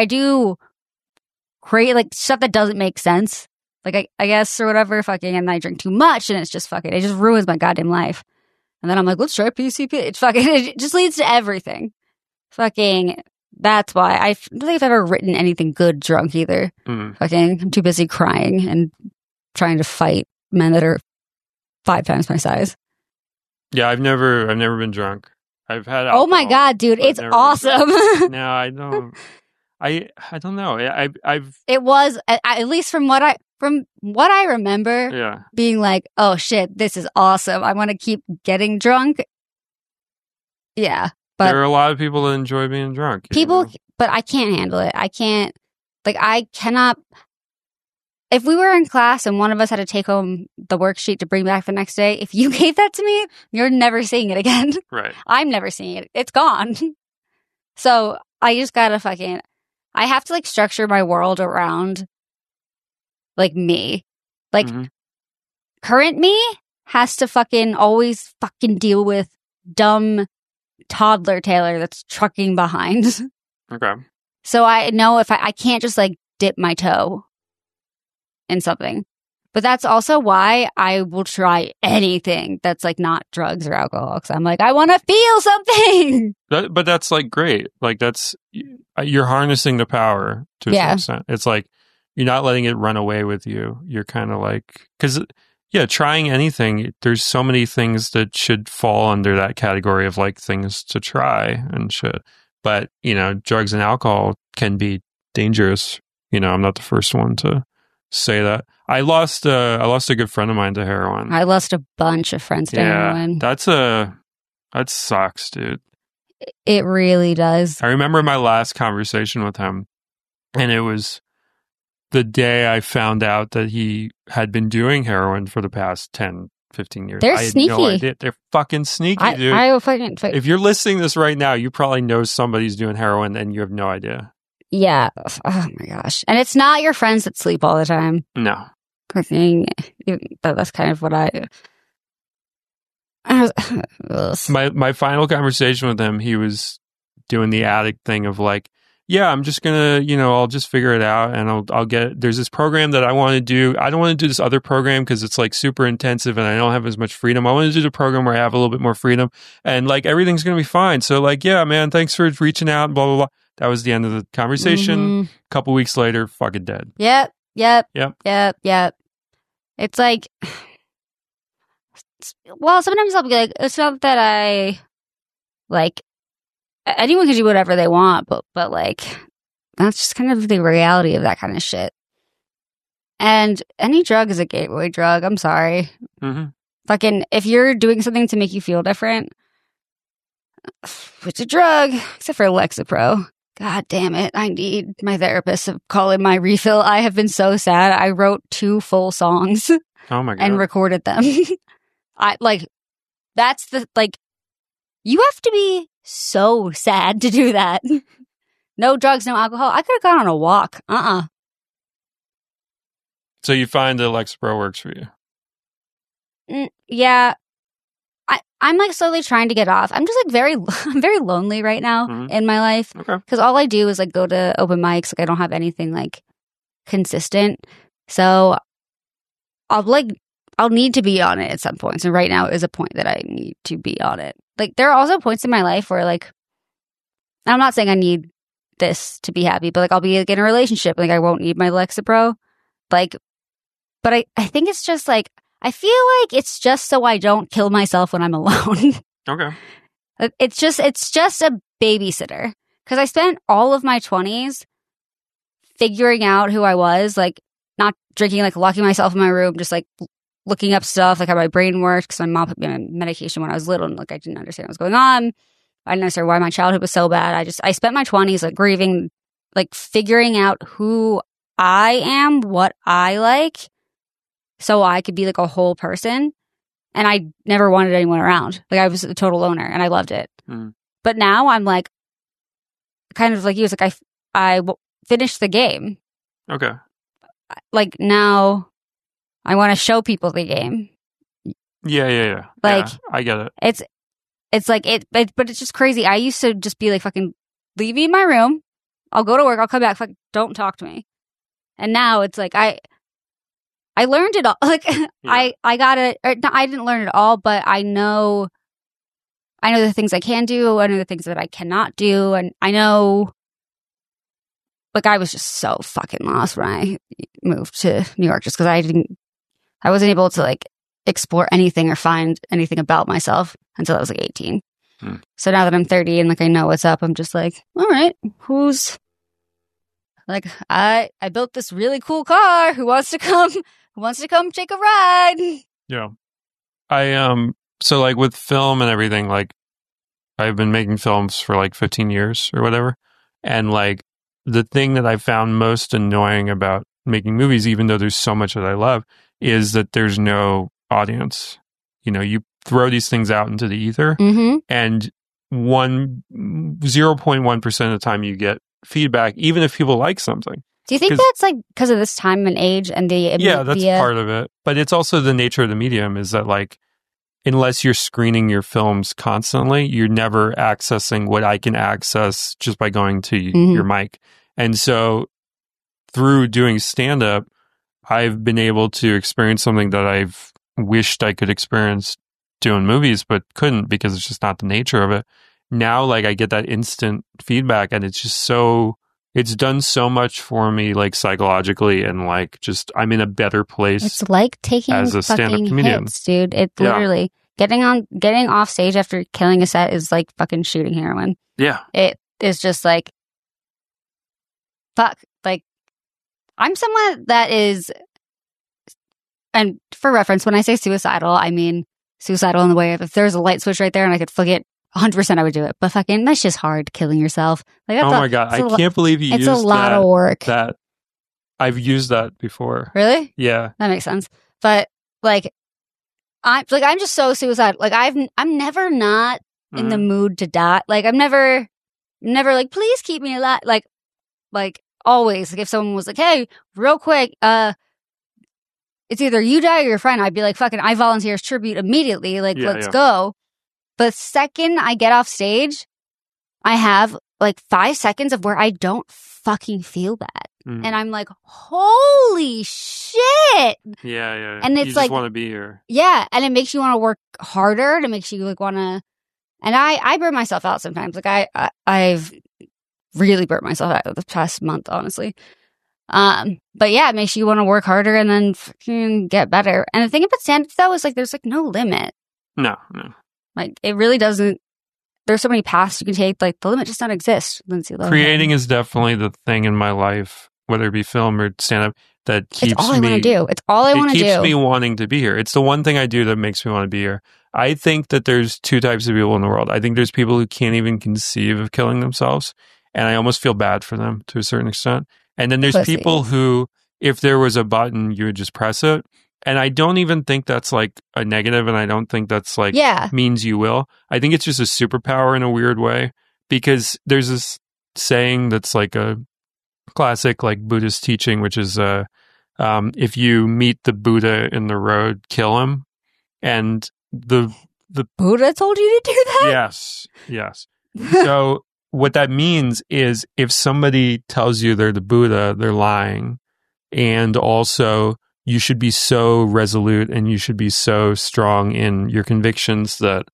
stuff that doesn't make sense. Like, I guess, or whatever, fucking, and I drink too much and it's just fucking, it just ruins my goddamn life. And then I'm like, let's try PCP. It's fucking, it just leads to everything. Fucking, that's why I don't think I've ever written anything good drunk either. Fucking, I'm too busy crying and trying to fight men that are 5 times my size. Yeah, I've never been drunk. I've had alcohol, oh my God, dude, it's awesome. No, I don't. I don't know. It was, at least from what I remember, being like, oh shit, this is awesome. I want to keep getting drunk. Yeah. But there are a lot of people that enjoy being drunk. But I can't handle it. I cannot. If we were in class and one of us had to take home the worksheet to bring back the next day, if you gave that to me, you're never seeing it again. Right. I'm never seeing it. It's gone. So I just gotta I have to like structure my world around like me. Like current me has to fucking always fucking deal with dumb toddler Taylor that's trucking behind. Okay. So I know if I can't just like dip my toe in something. But that's also why I will try anything that's like not drugs or alcohol. Because I'm like, I want to feel something. But that's like great. Like you're harnessing the power to a certain extent. It's like you're not letting it run away with you. You're kind of like, because yeah, trying anything, there's so many things that should fall under that category of like things to try and shit. But, you know, drugs and alcohol can be dangerous. You know, I'm not the first one to say that. I lost a good friend of mine to heroin. I lost a bunch of friends to heroin. That sucks, dude. It really does. I remember my last conversation with him, and it was the day I found out that he had been doing heroin for the past 10, 15 years. They're I had sneaky. no idea. They're fucking sneaky, dude. I will fucking... If you're listening to this right now, you probably know somebody's doing heroin and you have no idea. Yeah. Oh my gosh. And it's not your friends that sleep all the time. No. That's kind of what My final conversation with him, he was doing the addict thing of like, yeah, I'm just gonna, you know, I'll just figure it out, and I'll get. There's this program that I want to do. I don't want to do this other program because it's like super intensive, and I don't have as much freedom. I want to do the program where I have a little bit more freedom, and like everything's gonna be fine. So like, yeah, man, thanks for reaching out, and blah blah blah. That was the end of the conversation. A couple weeks later, fucking dead. Yep. It's like, well, sometimes I'll be like, it's not that I like. Anyone can do whatever they want, but like, that's just kind of the reality of that kind of shit. And any drug is a gateway drug. I'm sorry. Mm-hmm. Fucking, if you're doing something to make you feel different, it's a drug, except for Lexapro. God damn it. I need my therapist to call in my refill. I have been so sad. I wrote 2 full songs. Oh my God. And recorded them. That's the, like, you have to be so sad to do that. No drugs, no alcohol. I could have gone on a walk. So you find that Lexapro works for you? Yeah. I'm like slowly trying to get off. I'm just like I'm very lonely right now in my life. Okay. Because all I do is like go to open mics. Like I don't have anything like consistent. So I'll need to be on it at some point. So right now is a point that I need to be on it. Like there are also points in my life where like, I'm not saying I need this to be happy, but like I'll be like in a relationship. Like I won't need my Lexapro. Like, but I think it's just like, I feel like it's just so I don't kill myself when I'm alone. Okay. It's just a babysitter. Because I spent all of my 20s figuring out who I was, like not drinking, like locking myself in my room, just like looking up stuff, like how my brain worked. Because my mom put me on medication when I was little, and like I didn't understand what was going on. I didn't understand why my childhood was so bad. I spent my 20s like grieving, like figuring out who I am, what I like, so I could be like a whole person. And I never wanted anyone around. Like I was a total loner and I loved it. But now I'm like, kind of like you was like, I finished the game. Okay. Like now I want to show people the game. Yeah. Like, yeah, I get it. It's like but it's just crazy. I used to just be like, fucking leave me in my room. I'll go to work. I'll come back. Fuck, don't talk to me. And now it's like, I learned it all. Like yeah. I got it. No, I didn't learn it all, but I know the things I can do. I know the things that I cannot do. And I know, like, I was just so fucking lost when I moved to New York just because I wasn't able to like explore anything or find anything about myself until I was like 18. So now that I'm 30 and like I know what's up, I'm just like, all right, who's like, I built this really cool car. Who wants to come take a ride? Yeah. So like with film and everything, like I've been making films for like 15 years or whatever. And like the thing that I found most annoying about making movies, even though there's so much that I love, is that there's no audience. You know, you throw these things out into the ether and 0.1% of the time you get feedback, even if people like something. Do you think that's like because of this time and age and the yeah, that's part of it. But it's also the nature of the medium is that like, unless you're screening your films constantly, you're never accessing what I can access just by going to your mic. And so through doing stand-up, I've been able to experience something that I've wished I could experience doing movies, but couldn't because it's just not the nature of it. Now, like I get that instant feedback and it's just so it's done so much for me, like psychologically, and like just I'm in a better place. It's like taking as a stand-up fucking comedian. hits, dude. It literally getting off stage after killing a set is like fucking shooting heroin. Yeah. It is just like, fuck. Like, I'm someone that is, and for reference, when I say suicidal, I mean suicidal in the way of if there's a light switch right there and I could flick it, 100% I would do it. But fucking, that's just hard, killing yourself. Like, that's my God. I can't believe you used it's a lot of work. That I've used that before. Really? Yeah. That makes sense. But like, I'm just so suicidal. Like, I'm never not in the mood to die. Like, I'm never like, please keep me alive. Like always, like if someone was like, hey, real quick, it's either you die or your friend, I'd be like, fucking, I volunteer as tribute immediately. Like, let's go. But second I get off stage, I have like 5 seconds of where I don't fucking feel bad. And I'm like, holy shit. Yeah. And it's you just like, want to be here. Yeah. And it makes you want to work harder. It makes you like want to, and I burn myself out sometimes. Like I've really burnt myself out the past month, honestly. But yeah, it makes you want to work harder and then fucking get better. And the thing about stand-up though is like, there's like no limit. No. Like it really doesn't. There's so many paths you can take. Like the limit just doesn't exist. Lindsay Lohan. Creating is definitely the thing in my life, whether it be film or stand-up, that keeps me. It's all I want to do. It's all I want to do. It keeps me wanting to be here. It's the one thing I do that makes me want to be here. I think that there's two types of people in the world. I think there's people who can't even conceive of killing themselves, and I almost feel bad for them to a certain extent. And then there's people who, if there was a button, you would just press it. And I don't even think that's like a negative, and I don't think that's like means you will. I think it's just a superpower in a weird way, because there's this saying that's like a classic like Buddhist teaching, which is if you meet the Buddha in the road, kill him. And the Buddha told you to do that? Yes. So what that means is if somebody tells you they're the Buddha, they're lying. And also you should be so resolute and you should be so strong in your convictions that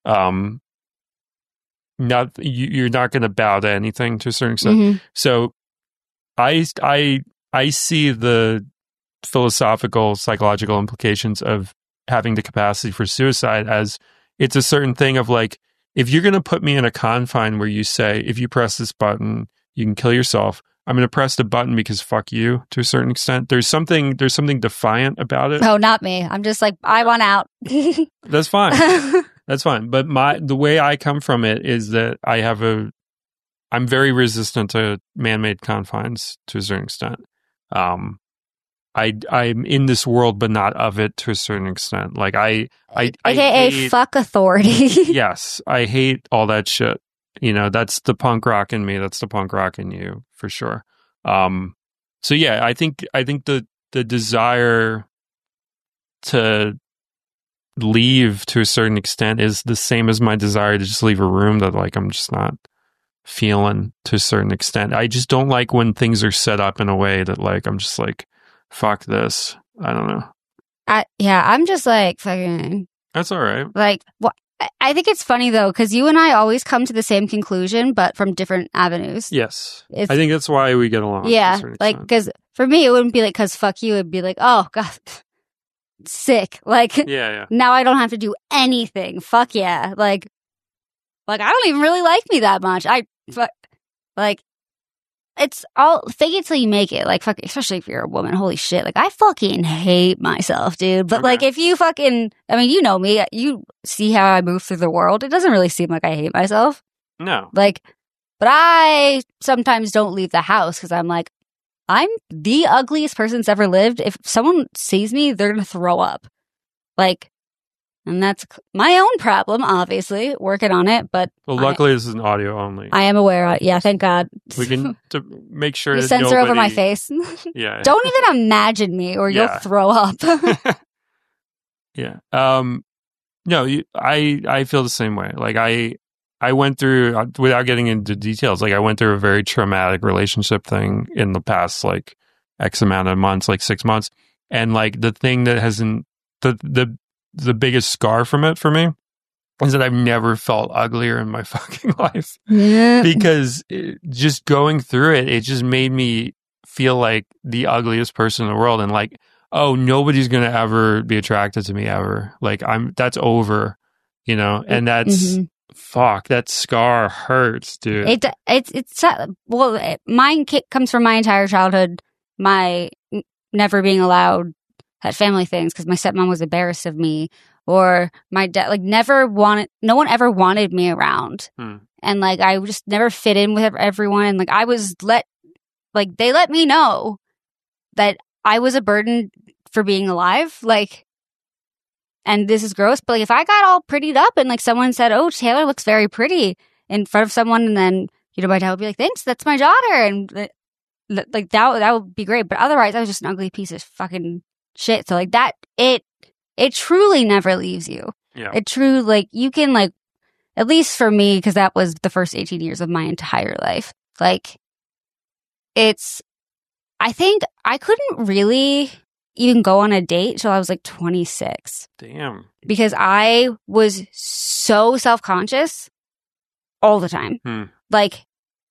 you're not going to bow to anything to a certain extent. Mm-hmm. So I see the philosophical, psychological implications of having the capacity for suicide as it's a certain thing of like, if you're going to put me in a confine where you say, if you press this button, you can kill yourself, I'm going to press the button because fuck you to a certain extent. There's something defiant about it. Oh, not me. I'm just like, I want out. That's fine. That's fine. But the way I come from it is that I'm very resistant to man-made confines to a certain extent. I'm in this world, but not of it to a certain extent. Like I AKA fuck authority. Yes, I hate all that shit. You know, that's the punk rock in me. That's the punk rock in you for sure. So yeah, I think the desire to leave to a certain extent is the same as my desire to just leave a room that like I'm just not feeling to a certain extent. I just don't like when things are set up in a way that like I'm just like, fuck this. I don't know. I'm just like fucking. That's all right. Like, what? I think it's funny though, because you and I always come to the same conclusion, but from different avenues. Yes, I think that's why we get along. Yeah, like because for me it wouldn't be like because fuck you. It'd be like, oh god, sick. Like, yeah. Now I don't have to do anything. Fuck yeah. Like I don't even really like me that much. Like. It's all fake it till you make it. Like, fuck, especially if you're a woman. Holy shit. Like, I fucking hate myself, dude. But, like, if you fucking, I mean, you know me. You see how I move through the world. It doesn't really seem like I hate myself. No. Like, but I sometimes don't leave the house because I'm like, I'm the ugliest person that's ever lived. If someone sees me, they're going to throw up. Like, and that's my own problem, obviously, working on it. But luckily, this is an audio only. I am aware. Yeah, thank God. We can to make sure you that censor over my face. Yeah. Don't even imagine me, or you'll throw up. Yeah. No, I feel the same way. Like I went through, without getting into details, like I went through a very traumatic relationship thing in the past like X amount of months, like 6 months, and like the thing that hasn't the biggest scar from it for me is that I've never felt uglier in my fucking life. Yeah. Because just going through it, it just made me feel like the ugliest person in the world. And like, oh, nobody's going to ever be attracted to me ever. Like that's over, you know? And that's, fuck, that scar hurts, dude. Mine comes from my entire childhood, my never being allowed at family things because my stepmom was embarrassed of me, or my dad, like, no one ever wanted me around. And like, I just never fit in with everyone. And like, they let me know that I was a burden for being alive. Like, and this is gross, but like, if I got all prettied up and like someone said, "Oh, Taylor looks very pretty," in front of someone, and then, you know, my dad would be like, "Thanks, that's my daughter," and like that would be great. But otherwise, I was just an ugly piece of fucking shit. So like that, it truly never leaves you. Yeah. It truly, like, you can, like, at least for me, because that was the first 18 years of my entire life. Like, I think I couldn't really even go on a date till I was like 26. Damn. Because I was so self-conscious all the time. Like,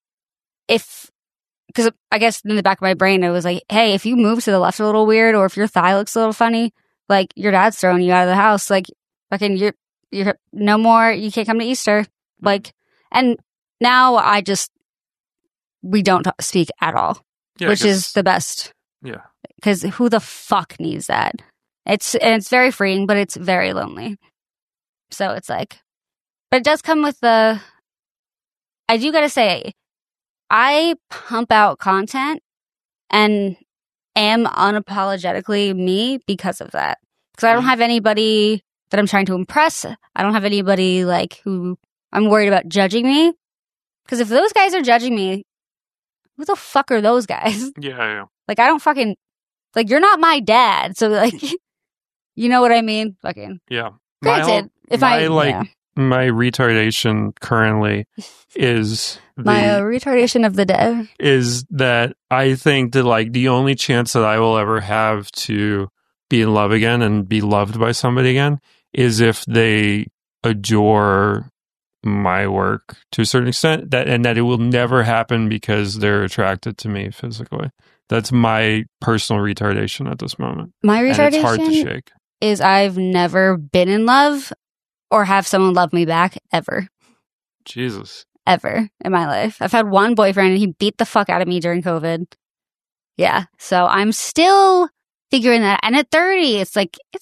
because I guess in the back of my brain, it was like, hey, if you move to the left a little weird, or if your thigh looks a little funny, like, your dad's throwing you out of the house. Like, fucking, you're no more, you can't come to Easter. Like, and now we don't speak at all, which is the best. Yeah. Because who the fuck needs that? It's very freeing, but it's very lonely. So it's like, but it does come with I do gotta say, I pump out content and am unapologetically me because of that. Because I don't have anybody that I'm trying to impress. I don't have anybody like who I'm worried about judging me. Because if those guys are judging me, who the fuck are those guys? Yeah. Like, I don't fucking, like, you're not my dad. So like, you know what I mean? Fucking. Yeah. Granted, my retardation currently is my retardation of the day is that I think that, like, the only chance that I will ever have to be in love again and be loved by somebody again is if they adore my work to a certain extent, that it will never happen because they're attracted to me physically. That's my personal retardation at this moment. My retardation, and it's hard to shake, is I've never been in love or have someone love me back ever. Jesus. Ever in my life. I've had one boyfriend and he beat the fuck out of me during COVID. Yeah. So I'm still figuring that. And at 30, it's like, it's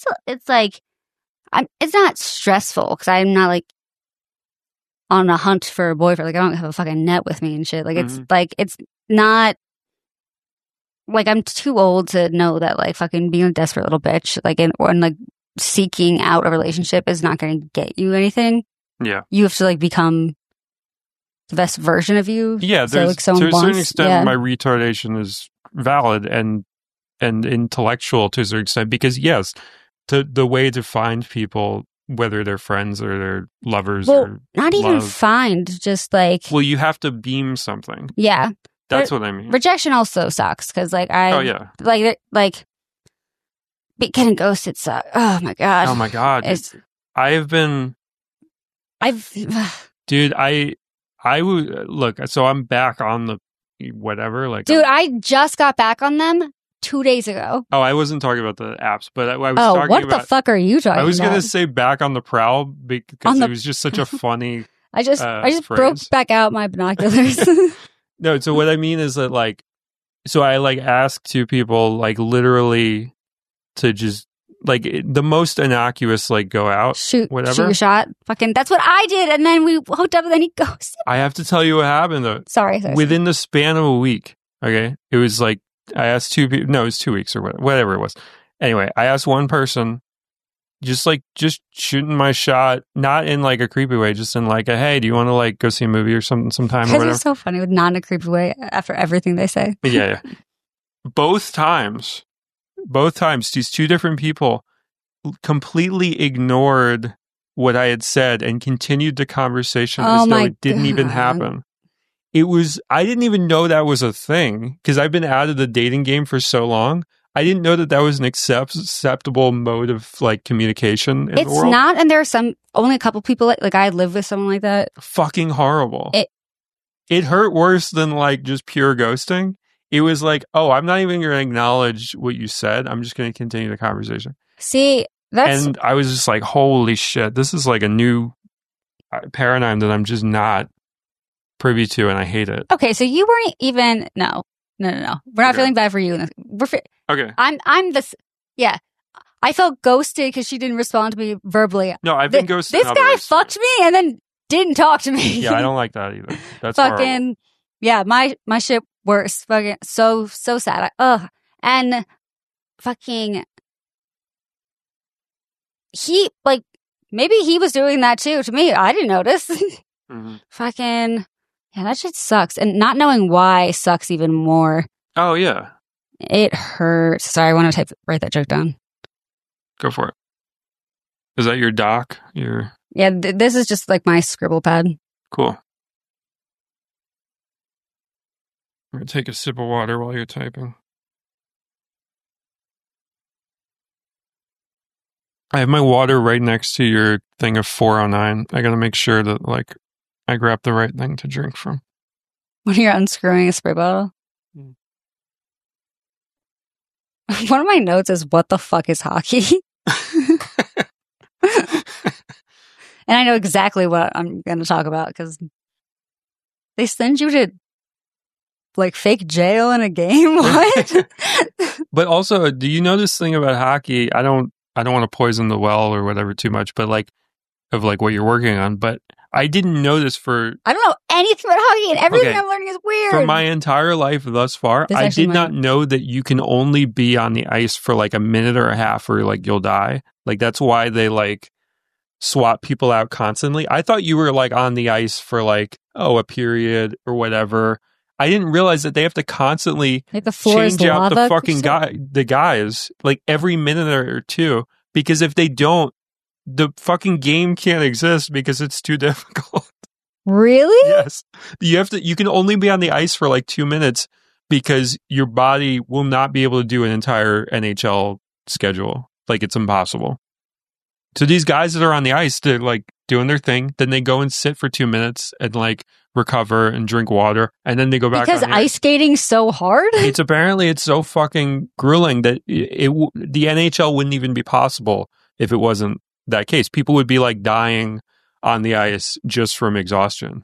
not stressful because I'm not like on a hunt for a boyfriend. Like, I don't have a fucking net with me and shit. Like, it's like, it's not like I'm too old to know that, like, fucking being a desperate little bitch, like, and like seeking out a relationship is not going to get you anything. Yeah. You have to, like, become the best version of you. Yeah. So, like, to a certain extent, my retardation is valid and intellectual to a certain extent, because yes, the way to find people, whether they're friends or they're lovers, or not even find, just like, well, you have to beam something. Yeah. That's what I mean. Rejection also sucks because, like, getting ghosted sucks. Oh my god. Oh my god. Dude, I would look. So I'm back on the whatever. Like, dude, I just got back on them 2 days ago. Oh, I wasn't talking about the apps, but I was talking about. What the fuck are you talking about? I was going to say back on the prowl because it was just such a funny. I just broke back out my binoculars. No, so what I mean is that, like, so I, like, ask two people, like, literally to just, like, the most innocuous, like, go out, shoot whatever. Shoot a shot. Fucking, that's what I did, and then we hooked up, and then he goes. I have to tell you what happened, though. Sorry. Within the span of a week, okay? It was, like, I asked two people, no, it was 2 weeks or whatever it was. Anyway, I asked one person, just shooting my shot, not in, like, a creepy way, just in, like, hey, do you want to, like, go see a movie or something sometime or whatever? It's so funny with not in a creepy way after everything they say. Yeah. Both times, these two different people completely ignored what I had said and continued the conversation as though it didn't even happen. I didn't even know that was a thing because I've been out of the dating game for so long. I didn't know that was an acceptable mode of like communication in the world. It's not, and there are only a couple people like I live with someone like that. Fucking horrible. It hurt worse than like just pure ghosting. It was like, oh, I'm not even going to acknowledge what you said. I'm just going to continue the conversation. See, and I was just like, holy shit, this is like a new paradigm that I'm just not privy to, and I hate it. Okay, so you weren't even no. We're not feeling bad for you. Okay. I'm this. Yeah, I felt ghosted because she didn't respond to me verbally. No, I've been ghosted. This guy fucked me and then didn't talk to me. Yeah, I don't like that either. That's fucking horrible. Yeah. My shit worse. Fucking so sad. And fucking he like maybe he was doing that too to me. I didn't notice. Mm-hmm. Fucking yeah, that shit sucks. And not knowing why sucks even more. Oh yeah, it hurts. Sorry, I want to write that joke down. Go for it. Is that your doc? Yeah, this is just like my scribble pad. Cool. I'm gonna take a sip of water while you're typing. I have my water right next to your thing of 409. I gotta make sure that like I grab the right thing to drink from. When you're unscrewing a spray bottle? Mm. One of my notes is, what the fuck is hockey? And I know exactly what I'm going to talk about because they send you to like fake jail in a game. What? But also, do you know this thing about hockey? I don't want to poison the well or whatever too much, but like of like what you're working on. But I didn't know this I don't know anything about hockey, and everything I'm learning is weird. For my entire life thus far, I did not know that you can only be on the ice for like a minute or a half or like you'll die. Like that's why they like swap people out constantly. I thought you were like on the ice for like, a period or whatever. I didn't realize that they have to constantly like the change out the fucking guys like every minute or two, because if they don't, the fucking game can't exist because it's too difficult. Really? Yes. You can only be on the ice for like 2 minutes because your body will not be able to do an entire NHL schedule. Like it's impossible. So these guys that are on the ice, they're like doing their thing. Then they go and sit for 2 minutes and like recover and drink water. And then they go back. Because ice skating's so hard? It's so fucking grueling that the NHL wouldn't even be possible if it wasn't that case. People would be like dying on the ice just from exhaustion.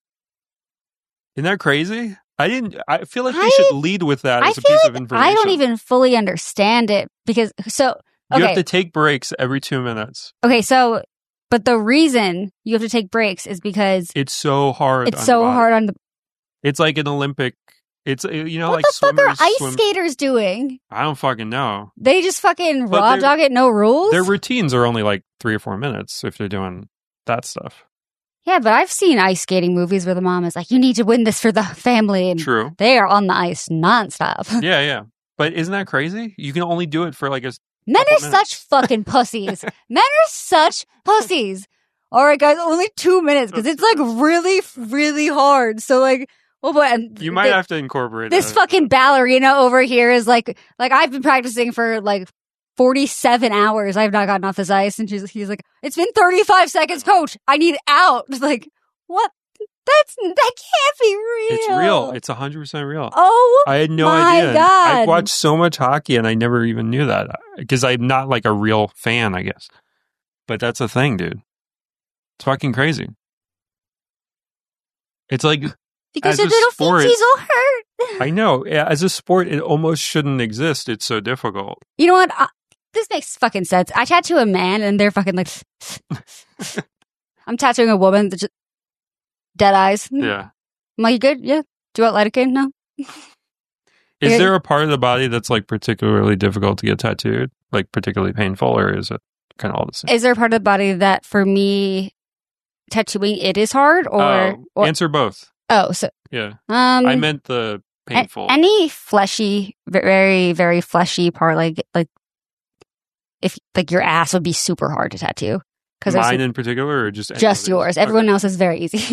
Isn't that crazy? I feel like they should lead with that as a piece of information. I don't even fully understand it because you have to take breaks every 2 minutes. Okay, but the reason you have to take breaks is because it's so hard. It's so hard on the. It's like an Olympic. It's what like the fuck are ice skaters doing? I don't fucking know. They just fucking raw dog it, no rules. Their routines are only like 3 or 4 minutes if they're doing that stuff. Yeah, but I've seen ice skating movies where the mom is like, "You need to win this for the family," and true, they are on the ice nonstop. Yeah. But isn't that crazy? You can only do it for like a. Men are such fucking pussies. Men are such pussies. All right, guys, only 2 minutes because it's like really, really hard. So like, you might have to incorporate this fucking ballerina over here is like I've been practicing for like 47 hours. I've not gotten off this ice, and he's like, it's been 35 seconds, coach. I need out. Like, what? That can't be real. It's real. It's 100% real. Oh, I had no idea. God. I've watched so much hockey and I never even knew that because I'm not like a real fan, I guess. But that's a thing, dude. It's fucking crazy. It's like because your little feeties will hurt. I know. As a sport, it almost shouldn't exist. It's so difficult. You know what? This makes fucking sense. I tattoo a man and they're fucking like. I'm tattooing a woman that just. Dead eyes. Yeah. I'm like, you good? Yeah. Do you want lidocaine? No. Is there a part of the body that's like particularly difficult to get tattooed? Like particularly painful, or is it kind of all the same? Is there a part of the body that for me, tattooing it is hard or answer both. Oh, so yeah. I meant the painful. Any fleshy, very, very fleshy part, like if like your ass would be super hard to tattoo. Mine in particular, or just yours. Everyone else is very easy.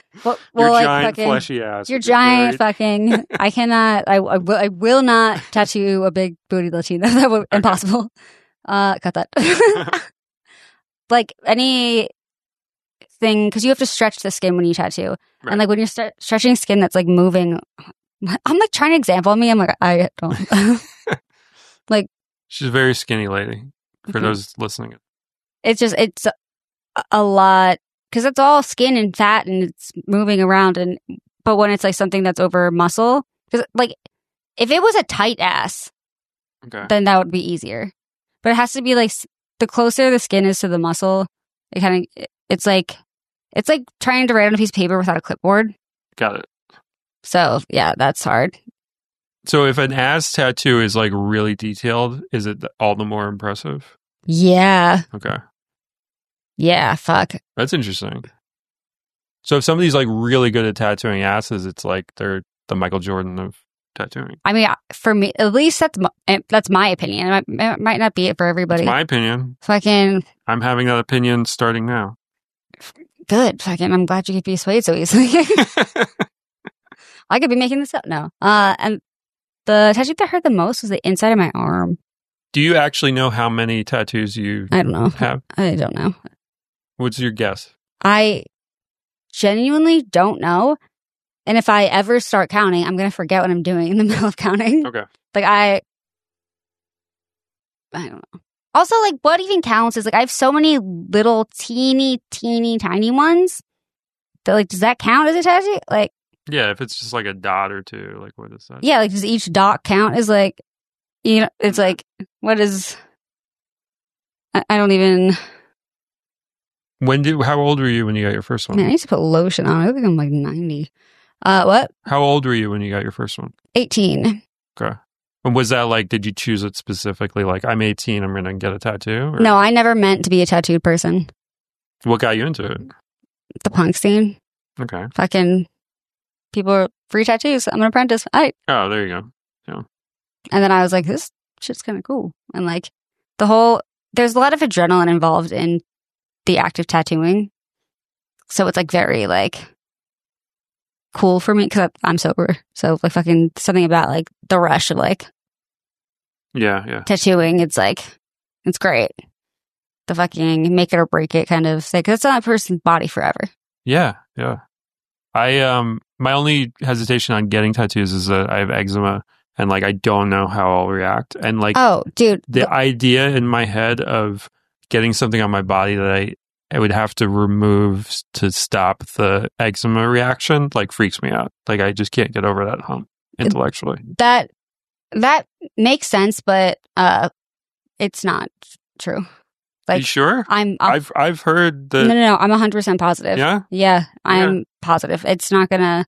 Well, Your like giant fucking, fleshy ass. your would be giant great. fucking. I cannot. I will not tattoo a big booty Latina. That would impossible. Cut that. Like any thing, because you have to stretch the skin when you tattoo, Right. and like when you're stretching skin that's like moving. I'm like trying to example me. I'm like I don't. She's a very skinny lady. For Okay. those listening, It's a lot because it's all skin and fat and it's moving around but when it's like something that's over muscle, because like if it was a tight ass, okay. then that would be easier. But it has to be like the closer the skin is to the muscle, it's like trying to write on a piece of paper without a clipboard. Got it. So yeah, that's hard. So if an ass tattoo is like really detailed, is it all the more impressive? Yeah. Okay. Yeah. Fuck. That's interesting. So if somebody's like really good at tattooing asses, it's like they're the Michael Jordan of tattooing. I mean, for me, at least that's my opinion. It might not be it for everybody. It's my opinion. Fucking I'm having that opinion starting now. good. Fucking, I'm glad you could be swayed so easily. I could be making this up now. And the tattoo that hurt the most was the inside of my arm. Do you actually know how many tattoos you I don't know. have? I don't know. What's your guess? I genuinely don't know. And if I ever start counting, I'm going to forget what I'm doing in the middle of counting. Okay. Like, I don't know. Also, like, what even counts is, like, I have so many little teeny tiny ones that, like, does that count as a tattoo? Like, Yeah, if it's just like a dot or two, like what is that? yeah, like, does each dot count as, like, you know, it's like, what is, I don't even, How old were you when you got your first one? man, I need to put lotion on. I think I'm like 90. What? How old were you when you got your first one? 18. Okay. And was that like, did you choose it specifically? Like, I'm 18, I'm going to get a tattoo? Or No, I never meant to be a tattooed person. What got you into it? The punk scene. Okay. Fucking people are free tattoos. I'm an apprentice. All right. Oh, there you go. And then I was like, this shit's kind of cool. And like there's a lot of adrenaline involved in the act of tattooing. So it's like very like cool for me because I'm sober. So like fucking something about like the rush of like Yeah. tattooing. It's like, it's great. The fucking make it or break it kind of thing. 'Cause it's on that person's body forever. Yeah. My only hesitation on getting tattoos is that I have eczema and like I don't know how I'll react. And like Oh, dude. the idea in my head of getting something on my body that I would have to remove to stop the eczema reaction like freaks me out. Like I just can't get over that hump intellectually. That makes sense, but it's not true. Are you Like sure? I've heard that. No, I'm 100% positive. Yeah. I'm positive. It's not gonna.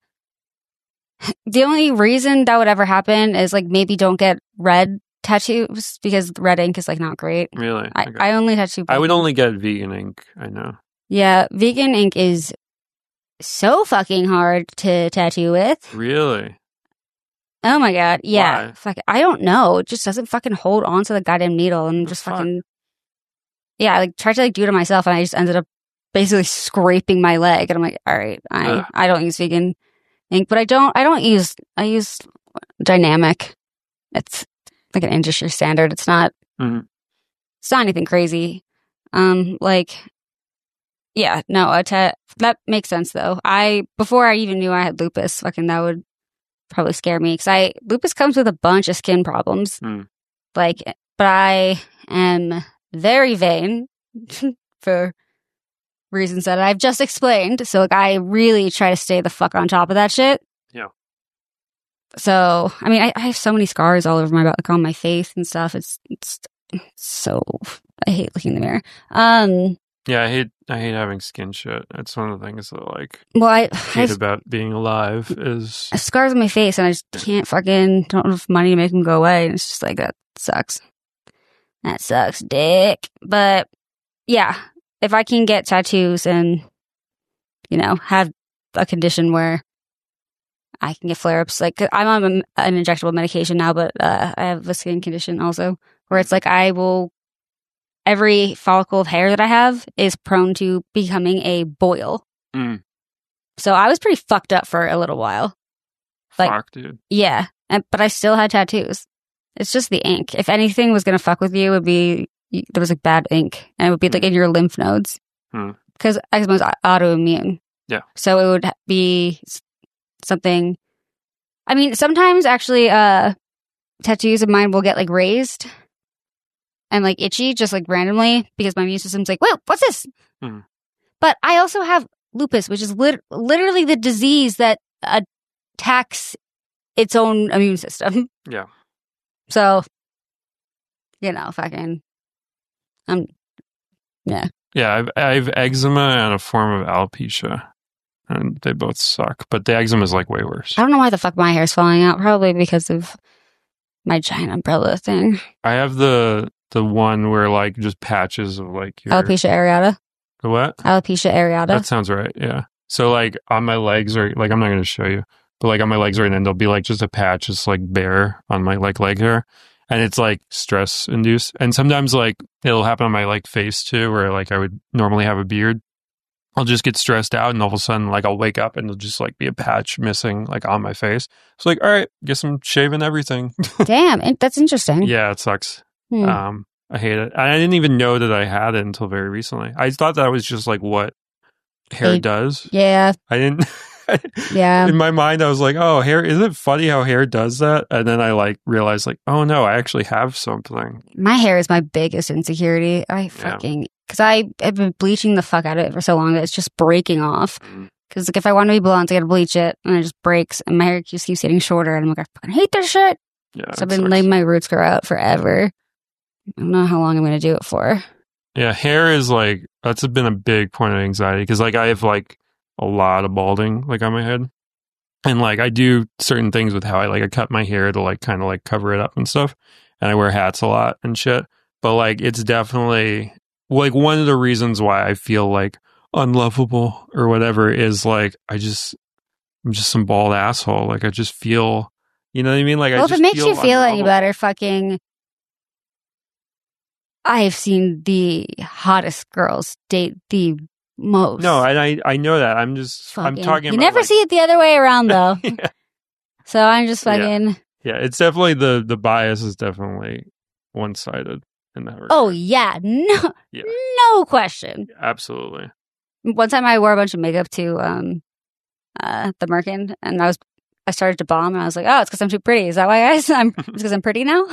The only reason that would ever happen is like maybe don't get red tattoos because red ink is like not great. Really? Okay. I only tattoo. I would only get vegan ink. I know. Yeah, vegan ink is so fucking hard to tattoo with. Really? Oh my god, yeah. Why? Fuck, I don't know. It just doesn't fucking hold on to the goddamn needle, and just Fuck. fucking. Yeah, I like tried to like do it myself, and I just ended up basically scraping my leg, and I'm like, all right, Ugh. I don't use vegan ink, but I use dynamic. It's like an industry standard. It's not. Mhm. It's not anything crazy. Like, yeah, no, that makes sense though. Before I even knew I had lupus, fucking that would probably scare me because lupus comes with a bunch of skin problems. Mm. Like, but I am very vain for reasons that I've just explained. So like, I really try to stay the fuck on top of that shit. Yeah. So I mean, I have so many scars all over my back, like on my face and stuff. It's so I hate looking in the mirror. Yeah, I hate having skin shit. That's one of the things that like Well, I hate have about being alive is scars on my face, and I just can't fucking don't have money to make them go away. And it's just like that sucks. That sucks, dick. But yeah, if I can get tattoos and have a condition where I can get flare-ups, like I'm on an injectable medication now, but I have a skin condition also where it's like every follicle of hair that I have is prone to becoming a boil. Mm. So I was pretty fucked up for a little while. Like, Fuck, dude. Yeah. But I still had tattoos. It's just the ink. If anything was going to fuck with you, it would be, there was like bad ink. And it would be like in your lymph nodes. Because eczema is autoimmune. Yeah. So it would be something. I mean, sometimes actually tattoos of mine will get like raised and like itchy just like randomly because my immune system's like, whoa, what's this? But I also have lupus, which is literally the disease that attacks its own immune system. Yeah. So, fucking, yeah. Yeah, I have eczema and a form of alopecia, and they both suck. But the eczema is like way worse. I don't know why the fuck my hair's falling out. Probably because of my giant umbrella thing. I have the one where like just patches of like your Alopecia areata. The what? Alopecia areata. That sounds right. Yeah. So like on my legs, or like I'm not going to show you, but like on my legs right now, there'll be like just a patch, just like bare on my like leg hair. And it's like stress induced. And sometimes like it'll happen on my like face too, where like I would normally have a beard. I'll just get stressed out and all of a sudden like I'll wake up and there'll just like be a patch missing like on my face. It's like, all right, guess I'm shaving everything. Damn, that's interesting. Yeah, it sucks. I hate it. And I didn't even know that I had it until very recently. I thought that was just like what hair does. Yeah. I didn't. Yeah. In my mind, I was like, oh, hair, isn't it funny how hair does that? And then I like realized like, oh no, I actually have something. My hair is my biggest insecurity. Because I have been bleaching the fuck out of it for so long that it's just breaking off. Because like if I want to be blonde, I gotta bleach it and it just breaks and my hair just keeps getting shorter and I'm like, I fucking hate this shit. Yeah. So I've been letting my roots grow out forever. I don't know how long I'm going to do it for. Yeah, hair is like, that's been a big point of anxiety because like I have like a lot of balding like on my head. And like I do certain things with how I cut my hair to like kind of like cover it up and stuff. And I wear hats a lot and shit. But like it's definitely like one of the reasons why I feel like unlovable or whatever is like I'm just some bald asshole. Like I just feel, you know what I mean? Like well, if it makes you feel any unlovable. better, fucking I've seen the hottest girls date the most. No, and I know that. I'm just I'm talking about you never see it the other way around though. Yeah. So I'm just fucking Yeah, it's definitely the bias is definitely one-sided in that regard. Oh yeah. No question. Absolutely. One time I wore a bunch of makeup to the Merkin and I started to bomb and I was like, oh, it's because I'm too pretty. Is that why, guys? It's because I'm pretty now?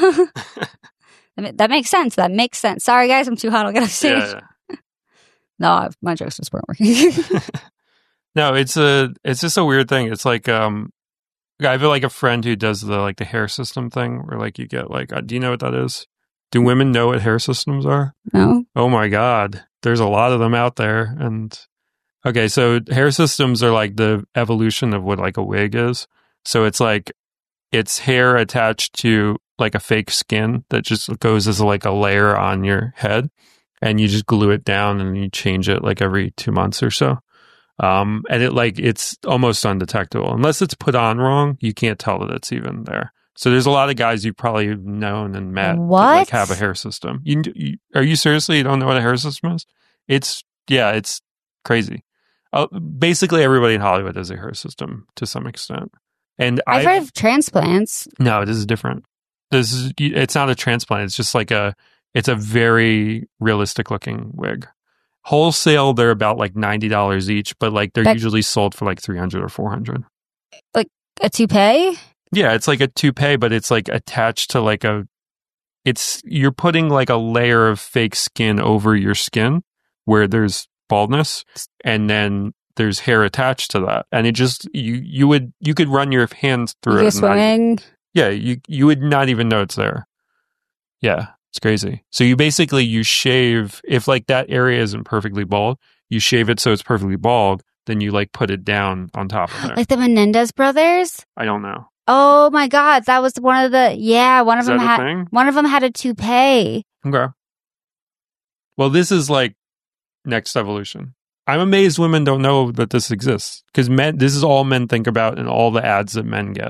That makes sense. Sorry, guys, I'm too hot. I'll get off stage. Yeah. No, my jokes just weren't working. No, it's just a weird thing. It's like I have like a friend who does the hair system thing where like you get like do you know what that is? Do women know what hair systems are? No. Oh my God. There's a lot of them out there. And okay, so hair systems are like the evolution of what like a wig is. So it's like it's hair attached to like a fake skin that just goes as like a layer on your head and you just glue it down and you change it like every 2 months or so. And it's almost undetectable unless it's put on wrong. You can't tell that it's even there. So there's a lot of guys you've probably known and met that like have a hair system. Are you seriously, you don't know what a hair system is? It's crazy. Basically everybody in Hollywood has a hair system to some extent. And I've heard of transplants. No, this is different. It's not a transplant. It's just like it's a very realistic looking wig. Wholesale, they're about like $90 each, but like they're usually sold for like $300 or $400. Like a toupee? Yeah, it's like a toupee, but it's like attached to like you're putting like a layer of fake skin over your skin where there's baldness, and then there's hair attached to that, and it just you could run your hands through it. Swing. Yeah, you would not even know it's there. Yeah, it's crazy. So you shave, if like that area isn't perfectly bald, you shave it so it's perfectly bald, then you like put it down on top of it. Like the Menendez brothers? I don't know. Oh my God, that was one of them had a toupee. Okay. Well, this is like next evolution. I'm amazed women don't know that this exists because this is all men think about in all the ads that men get.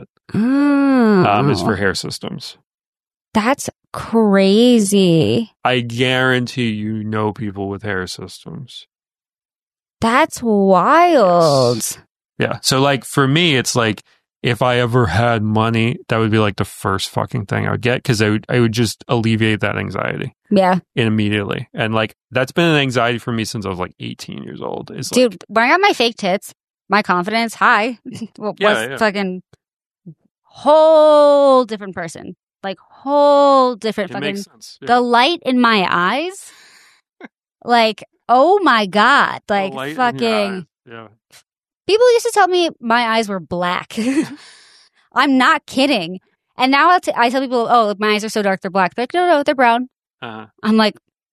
Is for hair systems. That's crazy. I guarantee you know people with hair systems. That's wild. Yes. Yeah. So like for me, it's like if I ever had money, that would be like the first fucking thing I would get because I would just alleviate that anxiety. Yeah. Immediately. And like that's been an anxiety for me since I was like 18 years old. It's Dude, like, when I got my fake tits, my confidence high was fucking whole different person. Like whole different fucking makes sense. Yeah. The light in my eyes. Like, oh my God. Like fucking yeah. People used to tell me my eyes were black. I'm not kidding. And now I tell people, oh, my eyes are so dark, they're black. They're like, no, they're brown. Uh-huh. I'm like,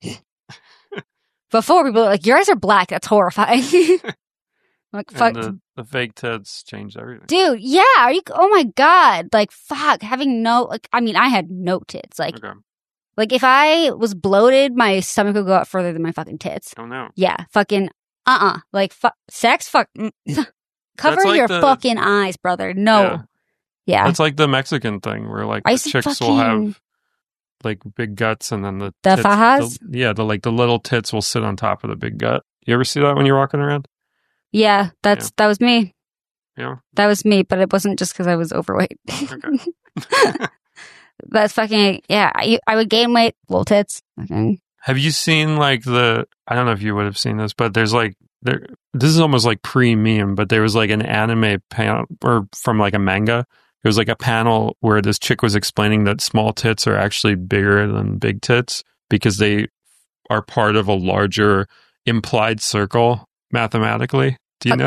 before people were like, your eyes are black. That's horrifying. I'm like, fuck. And the fake tits changed everything. Dude, yeah. Oh my God. Like, fuck. Having I had no tits. Like, okay. Like, if I was bloated, my stomach would go out further than my fucking tits. Oh, no. Yeah. Fucking, Like, sex? Fuck. Cover like your fucking eyes, brother. No. Yeah. It's like the Mexican thing where, like, the chicks will have, like, big guts and then the tits, fajas? The little tits will sit on top of the big gut. You ever see that when you're walking around? Yeah. That was me. Yeah. That was me, but it wasn't just because I was overweight. Okay. That's fucking, yeah. I would gain weight, little tits. Okay. Have you seen like I don't know if you would have seen this, but there's like, this is almost like pre-meme, but there was like an anime panel or from like a manga. There was like a panel where this chick was explaining that small tits are actually bigger than big tits because they are part of a larger implied circle mathematically. Do you know?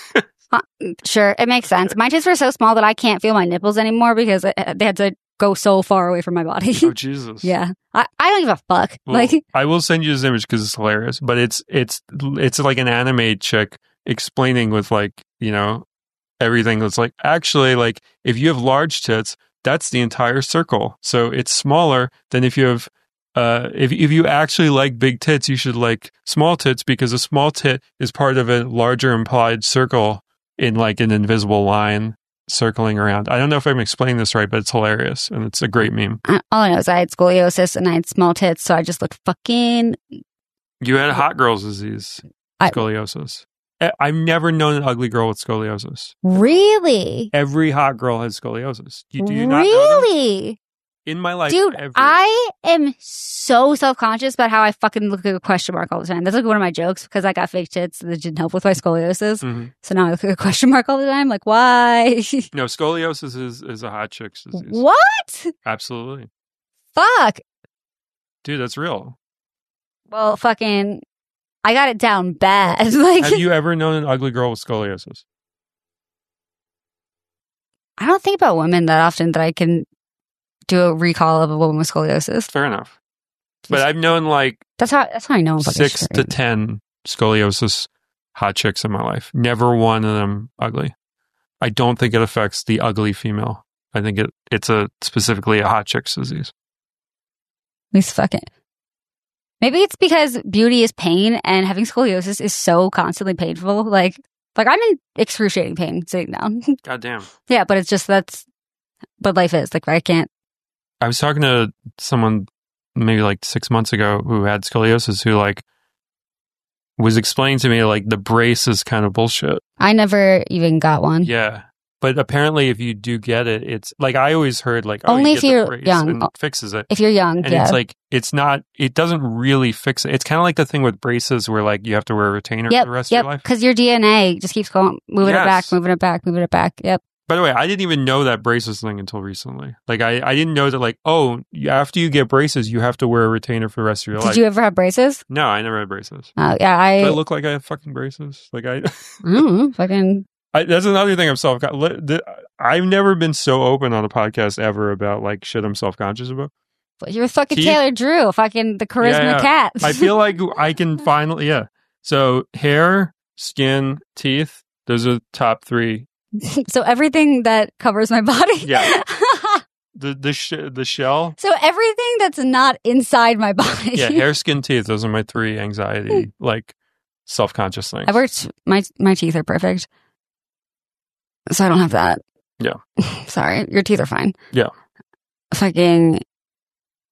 Sure. It makes sense. My tits were so small that I can't feel my nipples anymore because they had to go so far away from my body. Oh, Jesus. Yeah. I don't give a fuck. Well, like, I will send you this image because it's hilarious, but it's like an anime chick explaining with like, you know, everything that's like, actually, like if you have large tits, that's the entire circle. So it's smaller than if you have, if you actually like big tits, you should like small tits because a small tit is part of a larger implied circle in like an invisible line circling around. I don't know if I'm explaining this right, but it's hilarious and it's a great meme. All I know is I had scoliosis and I had small tits, so I just looked fucking... You had hot girl's disease, scoliosis. I've never known an ugly girl with scoliosis. Really? Every hot girl has scoliosis. Do you not know Really? In my life, dude, I am so self-conscious about how I fucking look like a question mark all the time. That's like one of my jokes because I got fake tits that didn't help with my scoliosis. Mm-hmm. So now I look like a question mark all the time. Like, why? No, scoliosis is a hot chick's disease. What? Absolutely. Fuck. Dude, that's real. Well, fucking, I got it down bad. Like, have you ever known an ugly girl with scoliosis? I don't think about women that often that I can do a recall of a woman with scoliosis. Fair enough. But I've known like that's how I know 6 to 10 scoliosis hot chicks in my life. Never one of them ugly. I don't think it affects the ugly female. I think it's specifically a hot chick's disease. He's fucking. Maybe it's because beauty is pain and having scoliosis is so constantly painful. Like I'm in excruciating pain sitting down. God damn. Yeah, but it's just but life is like I can't. I was talking to someone maybe like 6 months ago who had scoliosis who like was explaining to me like the brace is kind of bullshit. I never even got one. Yeah. But apparently if you do get it, it's like I always heard like, only if you're young. And it fixes it. If you're young, and it's like, it doesn't really fix it. It's kind of like the thing with braces where like you have to wear a retainer for the rest of your life. Because your DNA just keeps going, moving it back. Yep. By the way, I didn't even know that braces thing until recently. Like, I didn't know that, like, after you get braces, you have to wear a retainer for the rest of your life. Did you ever have braces? No, I never had braces. Oh, yeah, Do I look like I have fucking braces? Like, fucking... that's another thing I've never been so open on a podcast ever about, like, shit I'm self-conscious about. But you're fucking Taylor Drew, fucking the charisma cat. I feel like I can finally, So, hair, skin, teeth, those are top 3. So everything that covers my body. Yeah. The shell. So everything that's not inside my body. Yeah, hair, skin, teeth. Those are my 3 anxiety, like self-conscious things. I worked. My teeth are perfect, so I don't have that. Yeah. Sorry, your teeth are fine. Yeah. Fucking.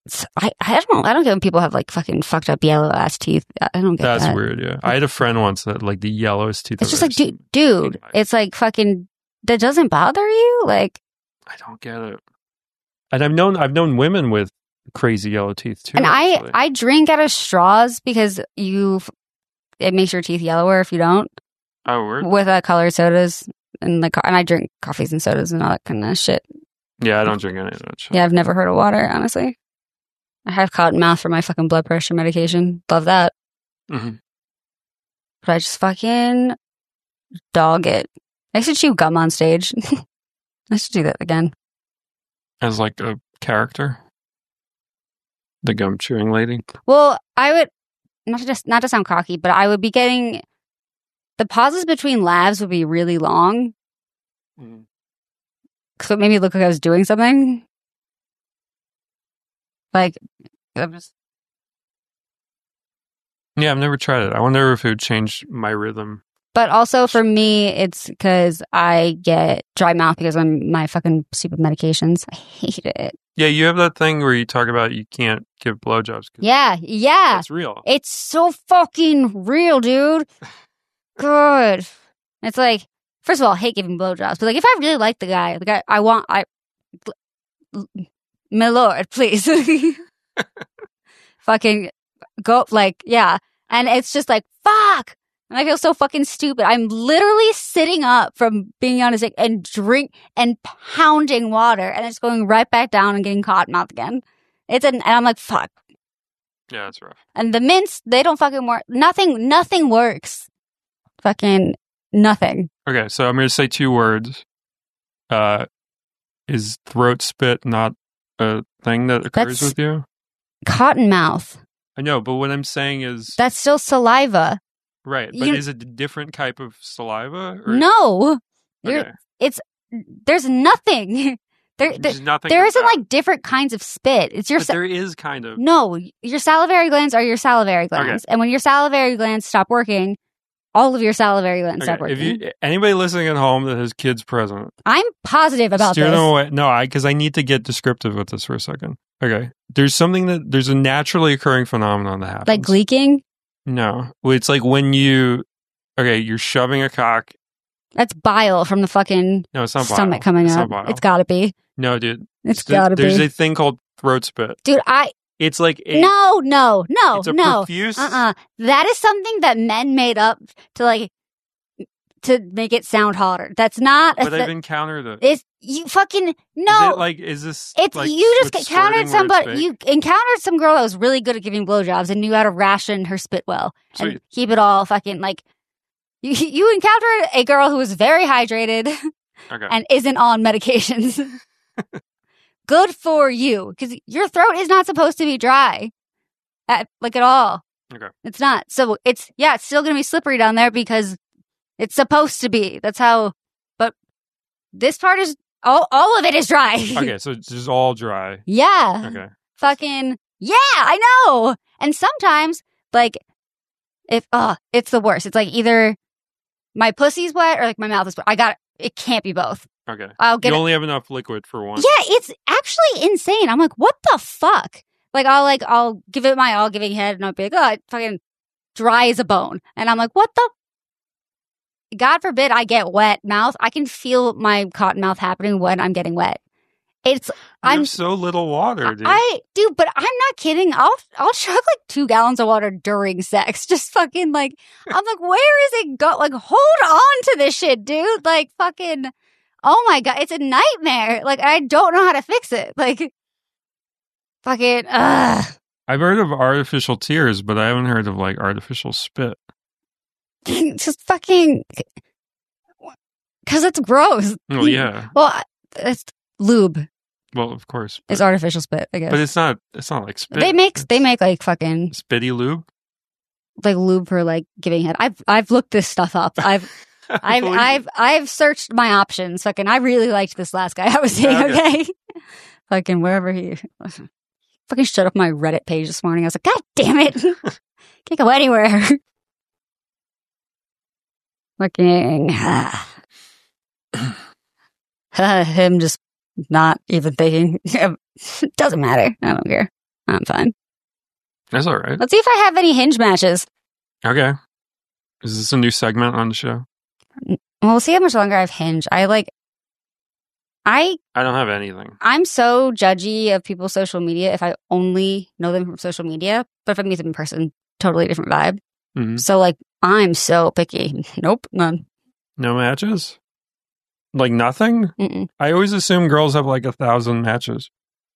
I don't get when people have like fucking fucked up yellow ass teeth. I don't get that. That's weird. Yeah, I had a friend once that like the yellowest teeth. It's just like, dude, it's like fucking. That doesn't bother you, like. I don't get it. And I've known women with crazy yellow teeth too. And I drink out of straws because it makes your teeth yellower if you don't. Oh, word. With colored sodas and I drink coffees and sodas and all that kind of shit. Yeah, I don't drink any of that shit. Yeah, I've never heard of water, honestly. I have cotton mouth for my fucking blood pressure medication. Love that. Mm-hmm. But I just fucking dog it. I should chew gum on stage. I should do that again. As like a character? The gum chewing lady? Well, I would, not to sound cocky, but I would be getting, the pauses between laughs would be really long. Mm-hmm. So it made me look like I was doing something. Like, I'm just... Yeah, I've never tried it. I wonder if it would change my rhythm. But also for me, it's because I get dry mouth because of my fucking stupid medications. I hate it. Yeah, you have that thing where you talk about you can't give blowjobs. Yeah. It's real. It's so fucking real, dude. Good. It's like, first of all, I hate giving blowjobs. But like, if I really like the guy, my lord, please. Fucking go, like, yeah. And it's just like, fuck. And I feel so fucking stupid. I'm literally sitting up from being on a sick and pounding water, and it's going right back down and getting cotton mouth again. And I'm like, fuck. Yeah, that's rough. And the mints, they don't fucking work. Nothing works. Fucking nothing. Okay, so I'm going to say 2 words. Is throat spit not a thing that occurs with you? Cotton mouth. I know, but what I'm saying is... That's still saliva. Right, but is it a different type of saliva? Or... No. Okay. There's nothing. There's nothing. There isn't like different kinds of spit. It's your. But there is kind of. No, your salivary glands are your salivary glands, and when your salivary glands stop working, all of your salivary glands stop working. If anybody listening at home that has kids present, I'm positive about steer this. Them away. No, because I need to get descriptive with this for a second. Okay, there's a naturally occurring phenomenon that happens, like leaking. No, it's like when you're shoving a cock. That's bile from the fucking stomach coming up. It's gotta be. No, dude. It's gotta be. There's a thing called throat spit. Dude, It's like no. It's a profuse. That is something that men made up to make it sound hotter. That's not. But I've encountered it. It's you fucking no. Is this? It's like you just encountered somebody. You encountered some girl that was really good at giving blowjobs and knew how to ration her spit well and keep it all fucking like. You encountered a girl who was very hydrated and isn't on medications. Good for you, because your throat is not supposed to be dry, at all. Okay, it's not. So it's still gonna be slippery down there because it's supposed to be. That's how. But this part is all of it is dry. Okay, so it's just all dry. Yeah. Okay. Fucking yeah, I know. And sometimes like it's the worst. It's like either my pussy's wet or like my mouth is wet. It can't be both. Okay. You only have enough liquid for one. Yeah, it's actually insane. I'm like, what the fuck? Like, I'll give it my all giving head and I'll be like, oh, it's fucking dry as a bone. And I'm like, what the? God forbid I get wet mouth. I can feel my cotton mouth happening when I'm getting wet. I'm so little water, dude. I do, but I'm not kidding. I'll chug like 2 gallons of water during sex. Just fucking like, I'm like, where is it go? Like, hold on to this shit, dude. Like, fucking, oh my God, it's a nightmare. Like, I don't know how to fix it. Like, fucking, ugh. I've heard of artificial tears, but I haven't heard of like artificial spit. Just fucking, because it's gross. Well, yeah. Well, it's lube. Well, of course. It's artificial spit, I guess. But it's not like spit. They make like fucking spitty lube? Like lube for like giving head. I've looked this stuff up. I've searched my options. Fucking I really liked this last guy I was seeing, okay? Fucking wherever he fucking shut up my Reddit page this morning. I was like, God damn it. Can't go anywhere. Fucking him just not even thinking. Doesn't matter. I don't care. I'm fine. That's all right. Let's see if I have any Hinge matches. Okay. Is this a new segment on the show? Well, we'll see how much longer I have Hinge. I don't have anything. I'm so judgy of people's social media if I only know them from social media. But if I meet them in person, totally different vibe. Mm-hmm. So, like, I'm so picky. Nope, none. No matches? Like nothing? Mm-mm. I always assume girls have like 1,000 matches.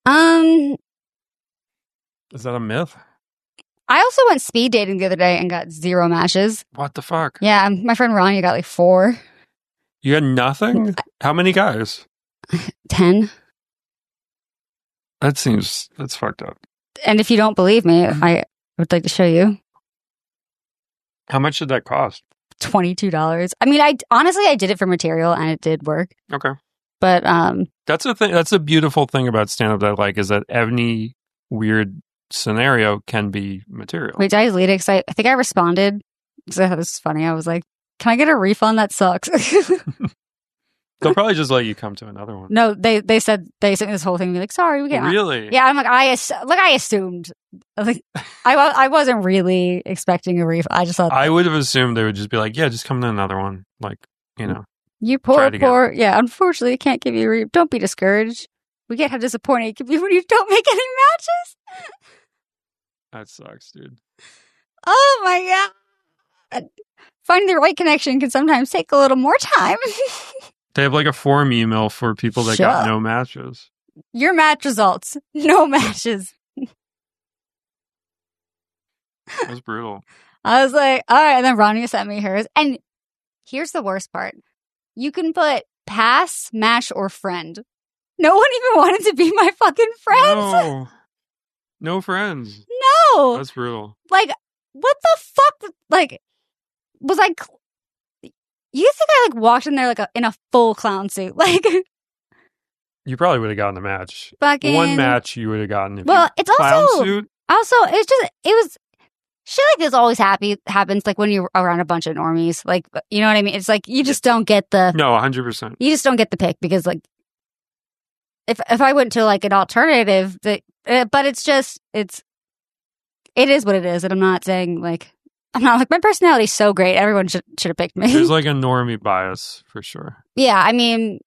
Is that a myth? I also went speed dating the other day and got 0 matches. What the fuck? Yeah, my friend Ronnie got like 4. You had nothing? How many guys? 10. That's fucked up. And if you don't believe me, I would like to show you. How much did that cost? $22. I mean, I did it for material and it did work. Okay. But that's the thing. That's a beautiful thing about stand-up that I like, is that any weird scenario can be material. wait, did I delete it? Because I think I responded because I thought this was funny. I was like, can I get a refund? That sucks. They'll probably just let you come to another one. No, they sent me this whole thing and be like, sorry, we can't. Really? Yeah, I'm like, I assumed. Like, I wasn't really expecting a refund. I just thought I would have assumed they would just be like, yeah, just come to another one. Like, you know. You poor. Yeah, unfortunately, I can't give you a refund. Don't be discouraged. We get how disappointing it can be when you don't make any matches. That sucks, dude. Oh my god. Finding the right connection can sometimes take a little more time. They have like a form email for people that got no matches. Your match results. No matches. That was brutal. I was like, all right. And then Ronnie sent me hers. And here's the worst part. You can put pass, match, or friend. No one even wanted to be my fucking friends. No friends. No. That's brutal. Like, what the fuck? Like, was I... You think I like walked in there like in a full clown suit? Like, you probably would have gotten a match. Fucking one match you would have gotten. If it's clown also suit. Also, it was shit like this always happens like when you're around a bunch of normies. Like, you know what I mean? It's like you just don't get the 100%. You just don't get the pick because like if I went to like an alternative, but it is what it is, and I'm not saying like. I'm not like, my personality's so great. Everyone should have picked me. There's like a normie bias for sure. Yeah, I mean,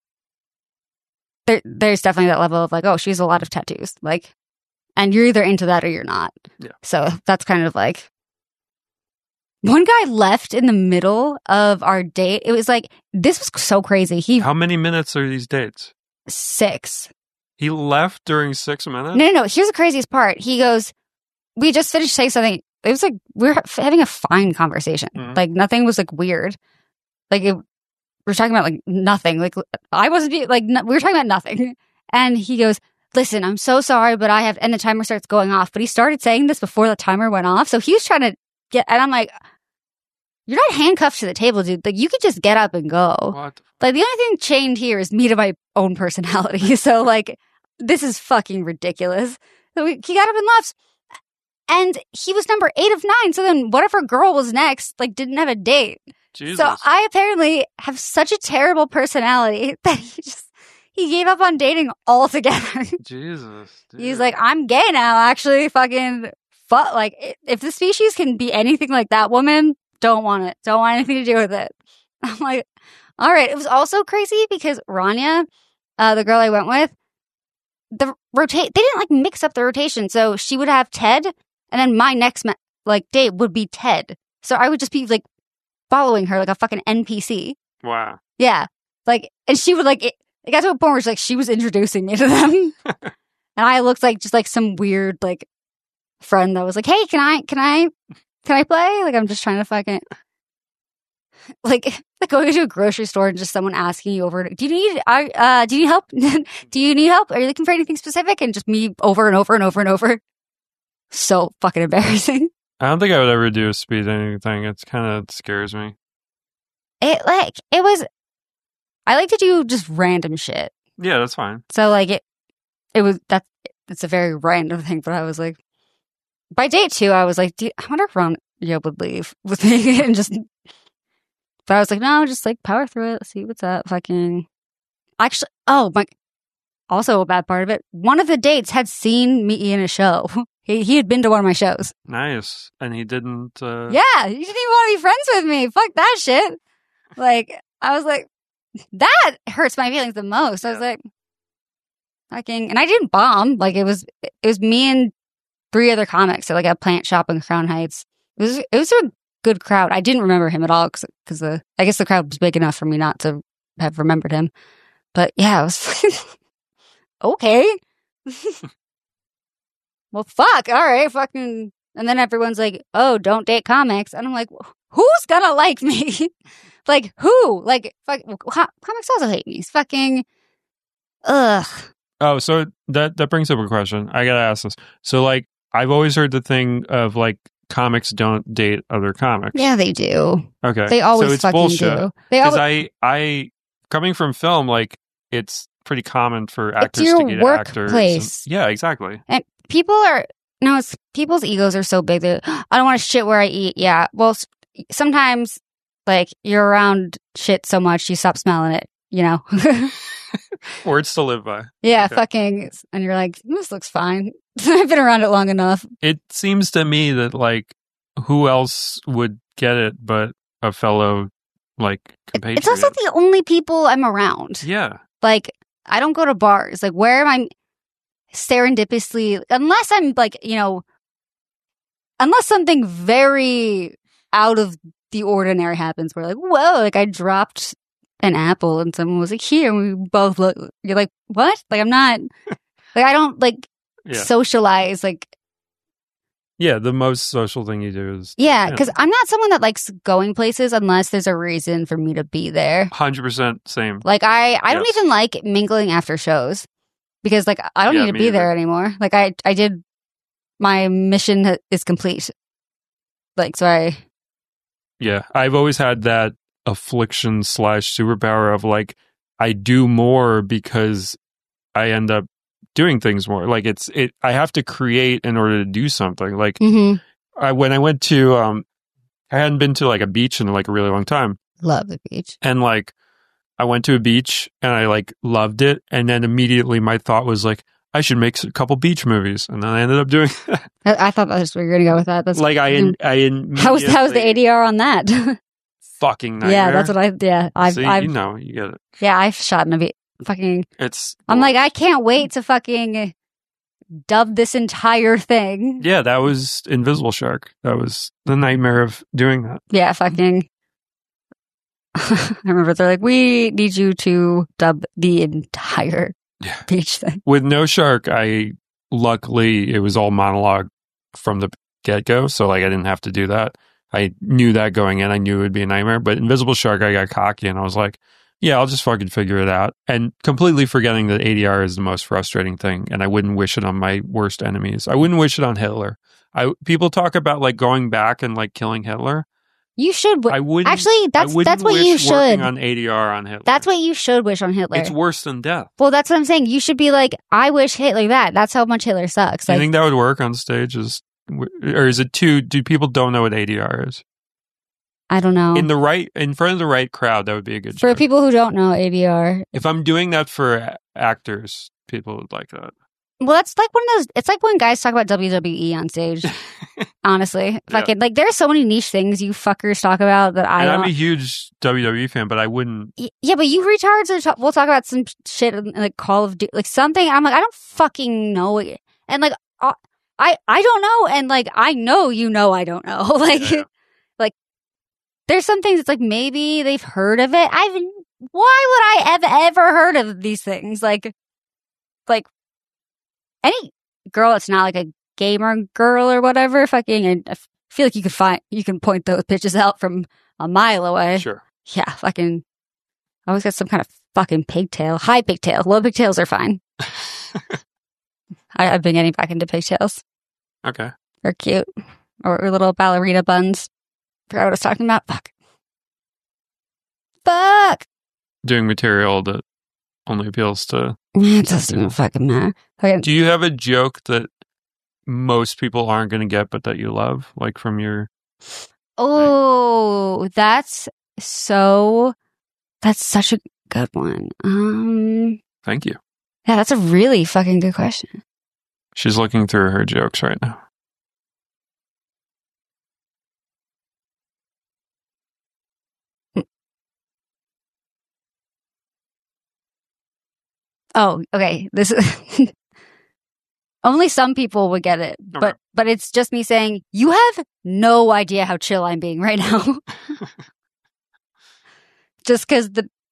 there's definitely that level of like, oh, she has a lot of tattoos. Like, and you're either into that or you're not. Yeah. So that's kind of like, one guy left in the middle of our date. It was like, this was so crazy. How many minutes are these dates? 6. He left during 6 minutes? No. Here's the craziest part. He goes, we just finished saying something. It was like we were having a fine conversation. Mm-hmm. Like nothing was like weird. Like we're talking about like nothing. Like I wasn't like we were talking about nothing. And he goes, "Listen, I'm so sorry, but I have." And the timer starts going off. But he started saying this before the timer went off. So he was trying to get. And I'm like, "You're not handcuffed to the table, dude. Like you could just get up and go." What? Like the only thing chained here is me to my own personality. So like this is fucking ridiculous. So he got up and left. And he was number 8 of 9. So then whatever girl was next, like, didn't have a date. Jesus. So I apparently have such a terrible personality that he gave up on dating altogether. Jesus. Dude. He's like, I'm gay now, actually. Fucking fuck. Like, if the species can be anything like that woman, don't want it. Don't want anything to do with it. I'm like, all right. It was also crazy because Rania, the girl I went with, they didn't like mix up the rotation. So she would have Ted. And then my next date would be Ted. So I would just be like following her like a fucking NPC. Wow. Yeah. Like, and she would like, it got to a point where it's like she was introducing me to them. And I looked like just like some weird like friend that was like, hey, can I play? Like, I'm just trying to fucking like going to a grocery store and just someone asking you over, do you need help? Do you need help? Are you looking for anything specific? And just me over and over and over and over. So fucking embarrassing. I don't think I would ever do a speed dating thing. It's kind of scares me. I like to do just random shit. Yeah, that's fine. So like it's a very random thing, but I was like, by date 2, I was like, I wonder if Rania would leave with me and just, but I was like, no, just like power through it. Let's see what's up. Fucking, actually, also a bad part of it. One of the dates had seen me in a show. He had been to one of my shows. Nice. And he didn't... Yeah, he didn't even want to be friends with me. Fuck that shit. Like, I was like, that hurts my feelings the most. I was like, fucking... And I didn't bomb. Like, it was me and 3 other comics at like a plant shop in Crown Heights. It was a good crowd. I didn't remember him at all because I guess the crowd was big enough for me not to have remembered him. But yeah, it was... okay. Well, fuck. All right, fucking. And then everyone's like, "Oh, don't date comics," and I'm like, "Who's gonna like me? Like who? Like, fuck. Comics also hate me. It's fucking. Ugh." Oh, so that brings up a question. I gotta ask this. So, like, I've always heard the thing of like comics don't date other comics. Yeah, they do. Okay, They always so it's fucking bullshit. do. They Because always. I coming from film, like it's pretty common for actors your to get actors. workplace. Yeah, exactly. And people's egos are so big that I don't want to shit where I eat. Yeah. Well, sometimes like you're around shit so much you stop smelling it, you know? Words to live by. Yeah, Okay. fucking. And you're like, this looks fine. I've been around it long enough. It seems to me that like who else would get it but a fellow like compatriot? It's also the only people I'm around. Yeah. Like, I don't go to bars. Like, where am I serendipitously, unless I'm like, you know, unless something very out of the ordinary happens where like, whoa, like I dropped an apple and someone was like, here, and we both look, you're like, what? Like, I'm not, like, I don't like Yeah. socialize, like, Yeah, the most social thing you do is yeah, because I'm not someone that likes going places unless there's a reason for me to be there. 100% same. Like, I don't Yes. even like mingling after shows because, like, I don't Yeah, need to me be there either. anymore. Like, I did, my mission is complete. Like, so Yeah, I've always had that affliction / superpower of like I do more because I end up doing things more. Like I have to create in order to do something. Like when I went to I hadn't been to like a beach in like a really long time, love the beach. and like I went to a beach and I like loved it, and then immediately my thought was like I should make a couple beach movies, and then I ended up doing that. I thought that's where you're gonna go with that. That's Like I how's the ADR on that? fucking nightmare. Yeah, that's what I've See, I've you know, you get it. yeah, I've shot in a beach. Fucking, It's I'm like, I can't wait to fucking dub this entire thing. Yeah, that was Invisible Shark. That was the nightmare of doing that. Yeah, fucking. I remember they're like, we need you to dub the entire Yeah. beach thing. With No Shark, luckily it was all monologue from the get-go, so like I didn't have to do that. I knew that going in. I knew it would be a nightmare. But Invisible Shark, I got cocky and I was like, yeah, I'll just fucking figure it out. And completely forgetting that ADR is the most frustrating thing, and I wouldn't wish it on my worst enemies. I wouldn't wish it on Hitler. People talk about like going back and like killing Hitler. You should. I wouldn't. Actually, that's I wouldn't what wish you should. working on ADR on Hitler. That's what you should wish on Hitler. It's worse than death. Well, that's what I'm saying. You should be like, I wish Hitler that. That's how much Hitler sucks. Do you Like, think that would work on stage? Or is it too? Do people don't know what ADR is? I don't know. In front of the right crowd, that would be a good For joke. people who don't know ADR, If I'm doing that for actors, people would like that. well, that's like one of those. It's like when guys talk about WWE on stage. Honestly, fucking like there's so many niche things you fuckers talk about that I And don't. I'm a huge WWE fan, but I wouldn't. Yeah, but you retards we'll talk about some shit like Call of Duty, like something. I'm like, I don't fucking know it, and like I don't know, and like I know you know I don't know. Like Yeah. like there's some things. It's like maybe they've heard of it. Why would I have ever heard of these things? Like any girl that's not like a gamer girl or whatever, fucking. And I feel like you can point those bitches out from a mile away. Sure. Yeah, fucking. I always got some kind of fucking pigtail. High pigtail. Low pigtails are fine. I've been getting back into pigtails. Okay. They're cute. Or little ballerina buns. Forgot what I was talking about. Fuck. Doing material that only appeals to. It doesn't even fucking matter. Okay. Do you have a joke that most people aren't going to get, but that you love, like from your? Oh, that's such a good one. Thank you. Yeah, that's a really fucking good question. She's looking through her jokes right now. Oh, okay. This is only some people would get it, Okay. but it's just me saying, you have no idea how chill I'm being right now. Just because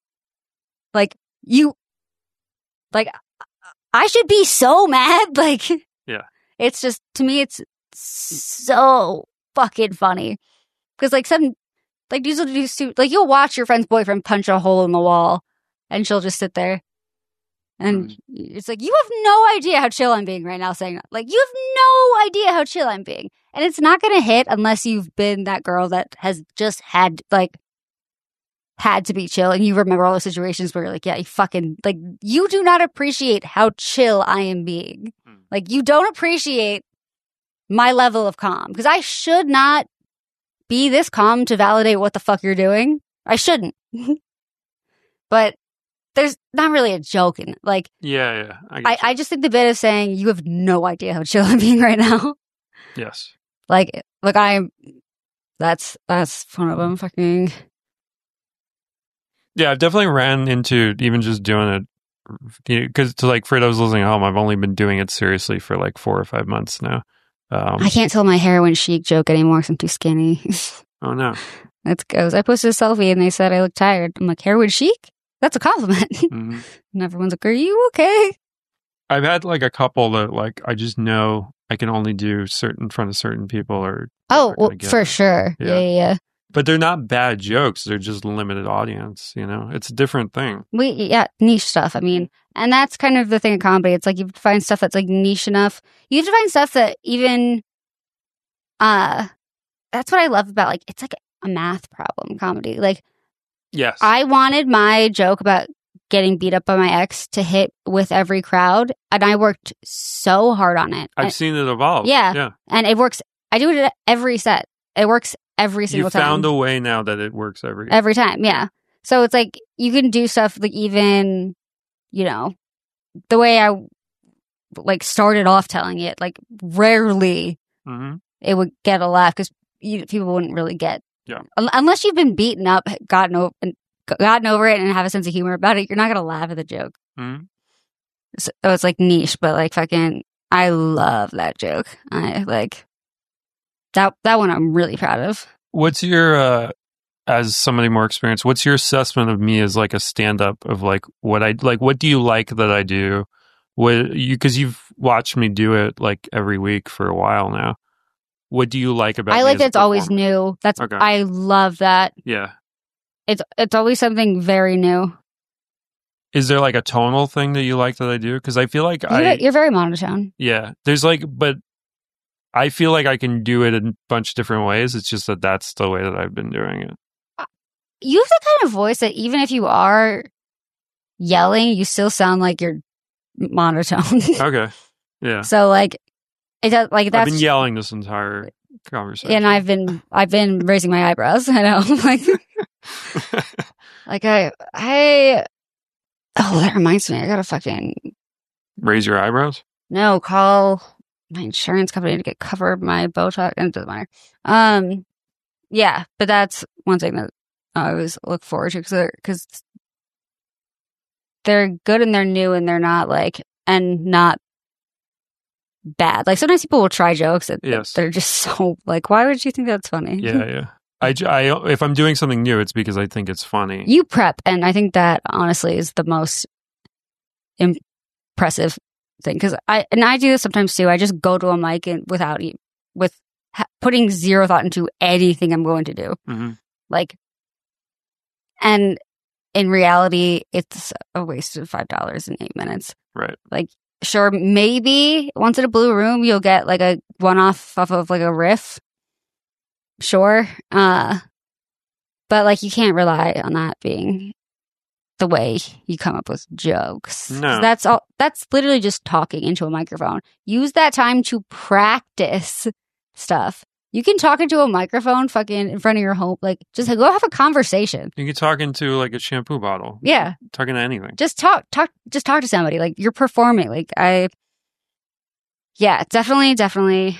I should be so mad. Like, Yeah. It's just, to me, it's so fucking funny. Because these will do, you'll watch your friend's boyfriend punch a hole in the wall and she'll just sit there. And it's like, you have no idea how chill I'm being right now saying that. Like, you have no idea how chill I'm being. And it's not going to hit unless you've been that girl that has just had to be chill. And you remember all the situations where you're like, yeah, you do not appreciate how chill I am being. Like, you don't appreciate my level of calm. Because I should not be this calm to validate what the fuck you're doing. I shouldn't. But there's not really a joke in it. Like, yeah. I just think the bit of saying, you have no idea how chill I'm being right now. Yes. That's one of them fucking. Yeah, I've definitely ran into even just doing it. Because to Fredo's listening at home, I've only been doing it seriously for 4 or 5 months now. I can't tell my heroin chic joke anymore because I'm too skinny. Oh, no. That goes. I posted a selfie and they said I look tired. I'm like, heroin chic? That's a compliment. Mm-hmm. And everyone's like, are you okay? I've had a couple that I just know I can only do in front of certain people or. Oh, well, for sure. Yeah. But they're not bad jokes. They're just limited audience, It's a different thing. Niche stuff. I mean, and that's kind of the thing in comedy. It's like you have to find stuff that's niche enough. You have to find stuff that even, that's what I love about, it's like a math problem, comedy. Yes. I wanted my joke about getting beat up by my ex to hit with every crowd, and I worked so hard on it. I've seen it evolve. Yeah. And it works. I do it at every set. It works every single time. You found a way now that it works every time. Yeah. So it's you can do stuff even, the way I started off telling it, rarely it would get a laugh because people wouldn't really get. Yeah. Unless you've been beaten up, gotten over it, and have a sense of humor about it, you're not gonna laugh at the joke. Mm-hmm. So it's niche, but fucking, I love that joke. I that one. I'm really proud of. What's your as somebody more experienced? What's your assessment of me as a stand-up of what I what do you like that I do? Because you've watched me do it every week for a while now. What do you like about it? I like that it's always new. That's okay. I love that. Yeah. It's always something very new. Is there a tonal thing that you like that I do? Because I feel you're very monotone. Yeah. There's but I feel I can do it in a bunch of different ways. It's just that's the way that I've been doing it. You have the kind of voice that even if you are yelling, you still sound like you're monotone. Okay. Yeah. So it does that's. I've been yelling this entire conversation, and I've been raising my eyebrows. I know, Oh, that reminds me. I gotta fucking raise your eyebrows. No, call my insurance company to get covered my Botox. And it doesn't matter. Yeah, but that's one thing that I always look forward to because they're good and they're new and they're not and not bad. Sometimes people will try jokes that they're just so why would you think that's funny? Yeah. I if I'm doing something new, it's because I think it's funny. You prep, and I think that honestly is the most impressive thing because I do this sometimes too. I just go to a mic and putting zero thought into anything I'm going to do. Mm-hmm. And in reality, it's a waste of $5 in 8 minutes. Right. Sure, maybe once in a blue room you'll get a one-off off of a riff. Sure. But you can't rely on that being the way you come up with jokes. No. That's literally just talking into a microphone. Use that time to practice stuff. You can talk into a microphone fucking in front of your home. Like, just go have a conversation. You can talk into like a shampoo bottle. Yeah. Talking to anything. Just talk to somebody. Like, you're performing. Like, definitely.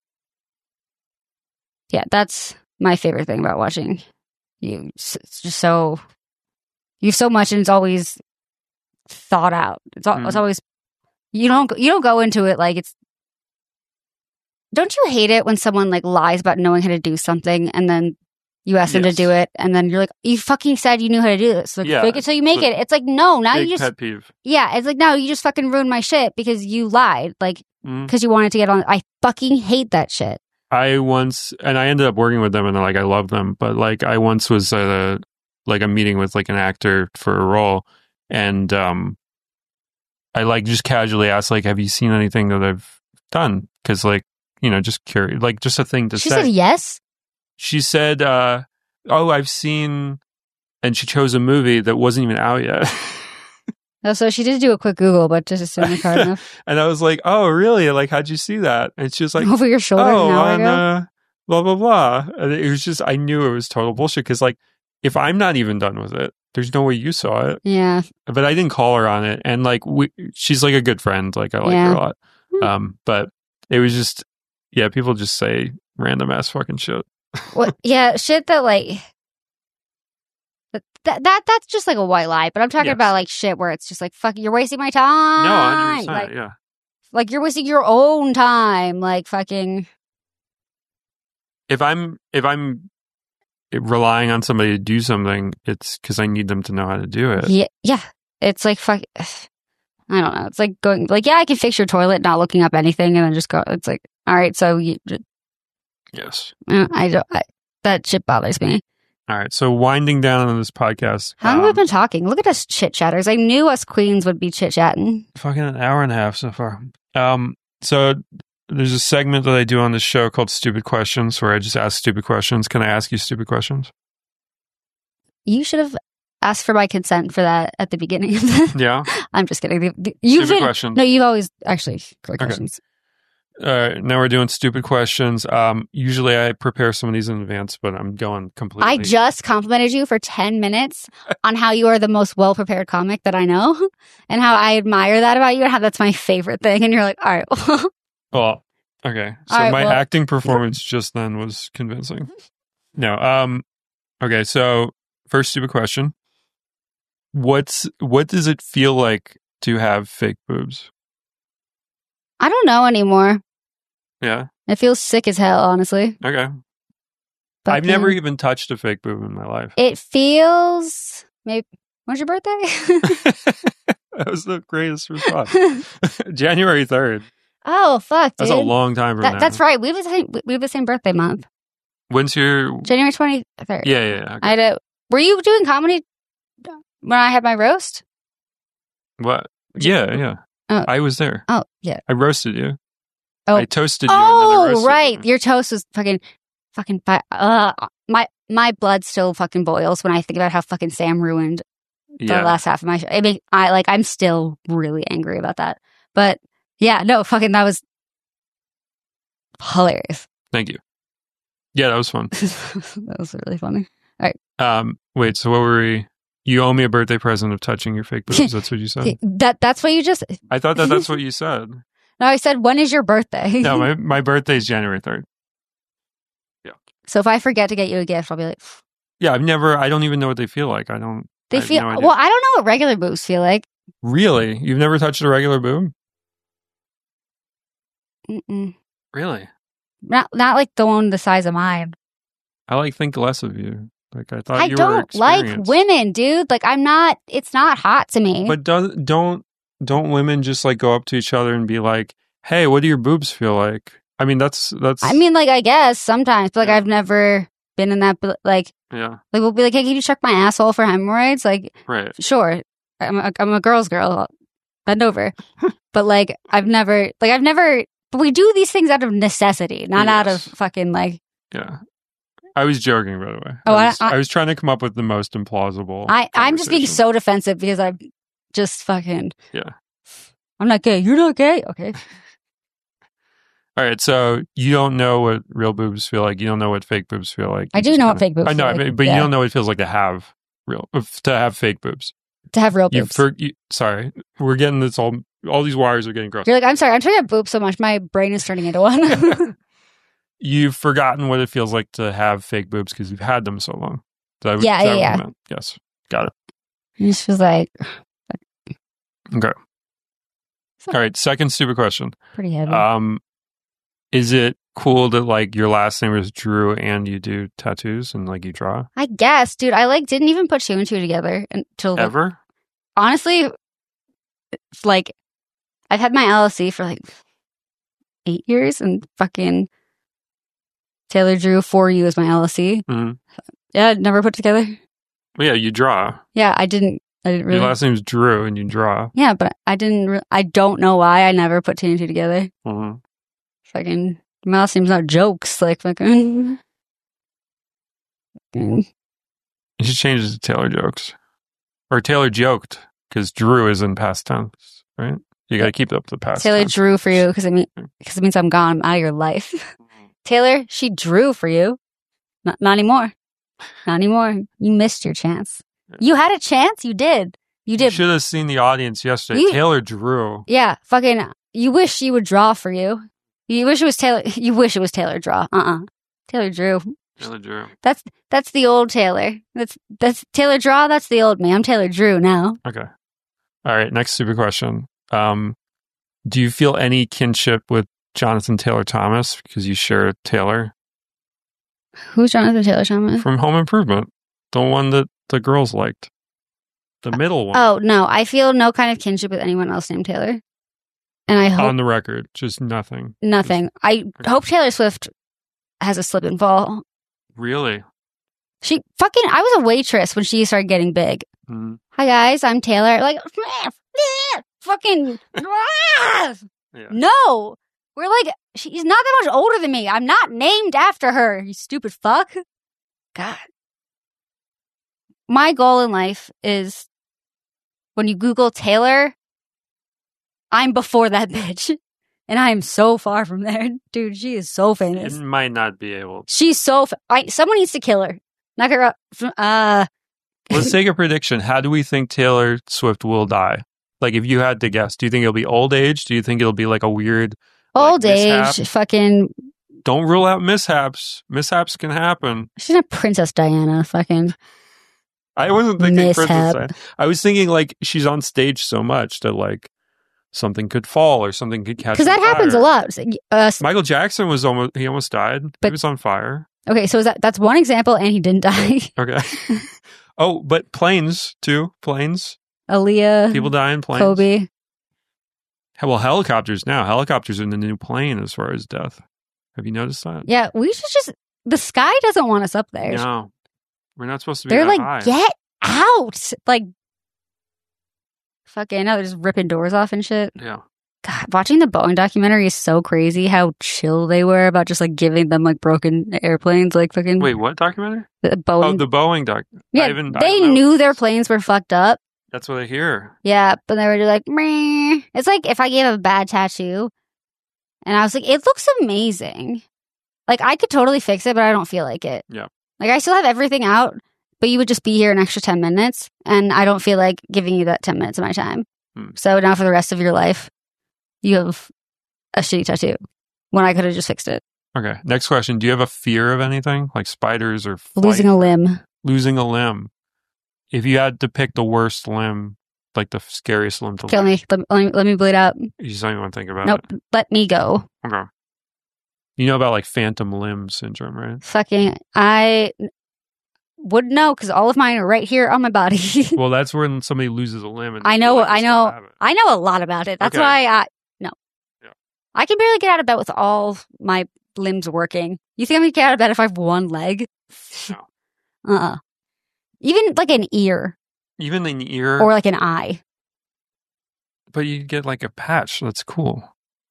Yeah, that's my favorite thing about watching you. It's just so, you have so much and it's always thought out. It's always, you don't go into it like it's, don't you hate it when someone like lies about knowing how to do something and then you ask them to do it and then you're like, you fucking said you knew how to do this. Like, fake it till you make it. It's like, no, now you just, pet peeve. Yeah, it's like, no, you just fucking ruined my shit because you lied. Like, because you wanted to get on. I fucking hate that shit. I ended up working with them and like I love them, but like I once was at a meeting with like an actor for a role, and I like just casually asked like, have you seen anything that I've done? Because like, you know, just curious, like just a thing to say. She said yes. She said, "Oh, I've seen," and she chose a movie that wasn't even out yet. Oh, so she did do a quick Google, but just assume it's hard enough. And I was like, "Oh, really? Like, how'd you see that?" And she was like, over your shoulder. "Oh, on blah blah blah." And it was just, I knew it was total bullshit because like, if I'm not even done with it, there's no way you saw it. Yeah. But I didn't call her on it, and like she's like a good friend. Like I like her a lot. But it was just, yeah, people just say random ass fucking shit. Well, yeah, shit that like. That's just like a white lie, but I'm talking about like shit where it's just like, fuck, you're wasting my time. No, 100%, like, yeah. Like you're wasting your own time, like fucking. If I'm relying on somebody to do something, it's because I need them to know how to do it. Yeah. It's like fuck. I don't know. It's like going like, yeah, I can fix your toilet, not looking up anything, and then just go. It's like, all right, so yes. That shit bothers me. All right, so winding down on this podcast. How long have we been talking? Look at us chit chatters. I knew us queens would be chit chatting. Fucking an hour and a half so far. So there's a segment that I do on this show called Stupid Questions, where I just ask stupid questions. Can I ask you stupid questions? You should have asked for my consent for that at the beginning of the. Yeah. I'm just kidding. Stupid questions. No, you've always actually great questions. Now we're doing stupid questions. Usually I prepare some of these in advance, but I'm going completely. I just complimented you for 10 minutes on how you are the most well-prepared comic that I know and how I admire that about you and how that's my favorite thing. And you're like, all right. Well, okay. So acting performance just then was convincing. No. Okay. So first stupid question. What does it feel like to have fake boobs? I don't know anymore. Yeah. It feels sick as hell, honestly. Okay. But I've never even touched a fake boob in my life. It feels... Maybe... When's your birthday? That was the greatest response. January 3rd. Oh, fuck, dude. That's a long time from now. That's right. We have the same birthday month. When's your... January 23rd. Yeah. Okay. Were you doing comedy when I had my roast? What? Yeah. Oh. I was there. Oh, yeah. I roasted you. Oh. I toasted you. And then I roasted right. you. Your toast was fucking. My blood still fucking boils when I think about how fucking Sam ruined the last half of my show. I mean, I'm still really angry about that. But yeah, no, fucking, that was hilarious. Thank you. Yeah, that was fun. That was really funny. All right. Wait, so what were we? You owe me a birthday present of touching your fake boobs. That's what you said. That's what you just... I thought that's what you said. No, I said, when is your birthday? No, my birthday is January 3rd. Yeah. So if I forget to get you a gift, I'll be like... Yeah, I don't even know what they feel like. I don't know what regular boobs feel like. Really? You've never touched a regular boob? Mm-mm. Really? Not like the one the size of mine. I think less of you. Like I thought I you were don't like women, dude. Like I'm not. It's not hot to me. But don't women just like go up to each other and be like, "Hey, what do your boobs feel like?" I mean, that's. I mean, like I guess sometimes, but like I've never been in that. Like yeah, like we'll be like, "Hey, can you check my asshole for hemorrhoids?" Like, right? Sure. I'm a girl's girl. Bend over. But like I've never. But we do these things out of necessity, not out of fucking like. Yeah. I was joking, by the way. Oh, I was trying to come up with the most implausible. I'm just being so defensive because I'm just fucking. Yeah. I'm not gay. You're not gay. Okay. All right, so you don't know what real boobs feel like. You don't know what fake boobs feel like. I do know what fake boobs I know, feel like. but Yeah. you don't know what it feels like to have fake boobs. To have real boobs. Sorry, we're getting this all these wires are getting gross. You're like, I'm sorry, I'm trying to have boobs so much, my brain is turning into one. You've forgotten what it feels like to have fake boobs because you've had them so long. Yeah. Yes, got it. It just feels like Okay. All right, second stupid question. pretty heavy. Is it cool that like your last name is Drew and you do tattoos and like you draw? I guess, dude, I like didn't even put two and two together until like, Ever? honestly, it's like I've had my LLC for like 8 years and fucking Taylor Drew for you is my LLC. Mm-hmm. Yeah, never put together. Well, yeah, you draw. Yeah, I didn't really. Your last name's Drew and you draw. Yeah, but I didn't. I don't know why I never put two and two together. Mm-hmm. Fucking my last name's not jokes. Like fucking. You should change it to Taylor Jokes. Or Taylor Joked, because Drew is in past tense, right? You got to keep up the past Taylor tense. drew for you because it means I'm gone. I'm out of your life. Taylor, she drew for you. Not anymore. Not anymore. You missed your chance. You had a chance. You did. You You did. should have seen the audience yesterday. Taylor drew. Yeah. Fucking. You wish she would draw for you. You wish it was Taylor. You wish it was Taylor draw. Taylor drew. Taylor drew. That's the old Taylor. That's Taylor draw. That's the old me. I'm Taylor Drew now. Okay. All right. Next stupid question. Do you feel any kinship with Jonathan Taylor Thomas because you share Taylor Who's Jonathan Taylor Thomas? from Home Improvement, the one that the girls liked, the middle one? Oh no, I feel no kind of kinship with anyone else named Taylor, and I hope On the record, just nothing. nothing. I hope Taylor Swift has a slip and fall. Really? I was a waitress when she started getting big. Mm-hmm. Hi guys, I'm Taylor. Like, fucking, Yeah. no. We're like, she's not that much older than me. I'm not named after her, you stupid fuck. God. My goal in life is when you Google Taylor, I'm before that bitch. And I am so far from there. Dude, she is so famous. It might not be able. She's so... someone needs to kill her. Knock her up. Let's take a prediction. How do we think Taylor Swift will die? Like, if you had to guess, do you think it'll be old age? Do you think it'll be like a weird... Old age, mishap? fucking... Don't rule out mishaps. Mishaps can happen. She's not Princess Diana, fucking... I wasn't thinking Mishap. Princess Diana. I was thinking, like, she's on stage so much that, like, something could fall or something could catch Because that happens a lot. Michael Jackson was almost died. He was on fire. Okay, so that's one example, and he didn't die. Okay. Oh, but planes, too. Planes. Aaliyah. People die in planes. Kobe. Well, helicopters now. Helicopters are in the new plane as far as death. Have you noticed that? Yeah, we should just... The sky doesn't want us up there. No. We're not supposed to be They're that like, high. get out! Like, fucking, now they're just ripping doors off and shit. Yeah. God, watching the Boeing documentary is so crazy how chill they were about just like giving them like broken airplanes, like fucking. Wait, what documentary? The Boeing. Oh, the Boeing doc. Yeah, they knew their planes were fucked up. That's what I hear. Yeah, but they were just like, meh. It's like if I gave a bad tattoo and I was like, it looks amazing. Like, I could totally fix it, but I don't feel like it. Yeah. Like, I still have everything out, but you would just be here an extra 10 minutes, and I don't feel like giving you that 10 minutes of my time. So now for the rest of your life, you have a shitty tattoo when I could have just fixed it. Okay. Next question. Do you have a fear of anything? Like spiders or flight? Losing a limb. Losing a limb. If you had to pick the worst limb, like the scariest limb to Kill lose. me. Let me bleed out. You just don't even want to think about Nope. it. Let me go. Okay. You know about like phantom limb syndrome, right? Fucking, I would know because all of mine are right here on my body. Well, that's when somebody loses a limb. And I know a lot about it. That's Okay. why Yeah. I can barely get out of bed with all my limbs working. You think I'm gonna get out of bed if I have one leg? No. Even like an ear Even an ear. or like an eye. But you get like a patch. That's cool.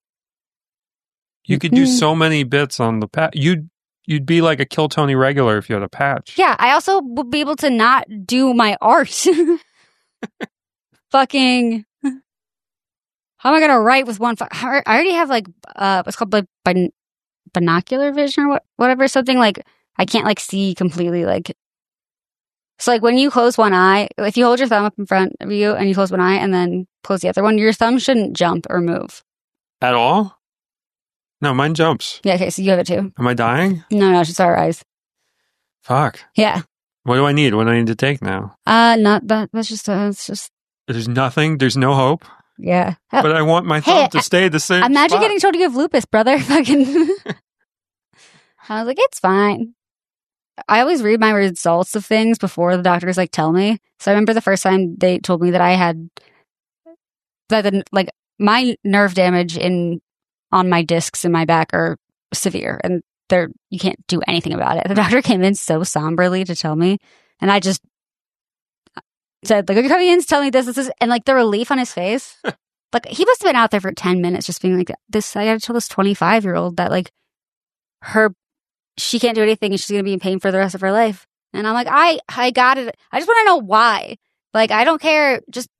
You could do so many bits on the patch. You'd be like a Kill Tony regular if you had a patch. Yeah, I also would be able to not do my art. Fucking how am I going to write with one? I already have like, what's called like binocular vision or whatever, something like I can't like see completely. Like, so like when you close one eye, if you hold your thumb up in front of you and you close one eye and then close the other one, your thumb shouldn't jump or move. At all? No, mine jumps. Yeah, okay, so you have it too. Am I dying? No, it's just our eyes. Fuck. Yeah. What do I need? What do I need to take now? Not that. That's just. It's just. There's nothing. There's no hope. Yeah. But I want my thumb to stay the same. Imagine spot. getting told you have lupus, brother. Fucking. I was like, it's fine. I always read my results of things before the doctors like tell me. So I remember the first time they told me that I had like my nerve damage on my discs in my back are severe, and you can't do anything about it. The doctor came in so somberly to tell me, and I just said, like, you're coming in to tell me this, and like the relief on his face, like he must have been out there for 10 minutes just being like, this, I gotta tell this 25-year-old that like she can't do anything and she's gonna be in pain for the rest of her life. And I'm like, I got it. I just want to know why. Like, I don't care.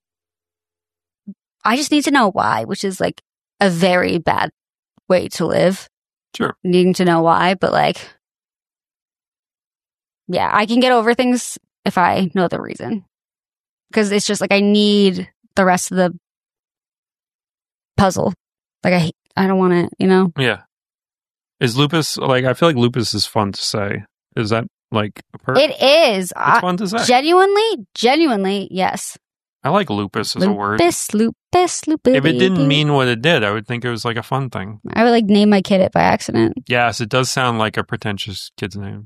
I just need to know why, which is like a very bad way to live. Sure. Needing to know why, but like, yeah, I can get over things if I know the reason. Because it's just like I need the rest of the puzzle. Like I don't want to, you know? Yeah. Is lupus, like, I feel like lupus is fun to say. Is that like a perk? It is. It's fun to say. Genuinely, yes. I like lupus as a word. Lupus. If it didn't mean what it did, I would think it was like a fun thing. I would like name my kid it by accident. Yes, it does sound like a pretentious kid's name.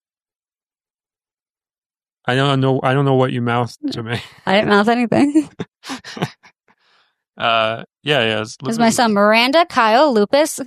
I don't know what you mouthed to me. I didn't mouth anything. Yeah. This is my son Miranda, Kyle, Lupus,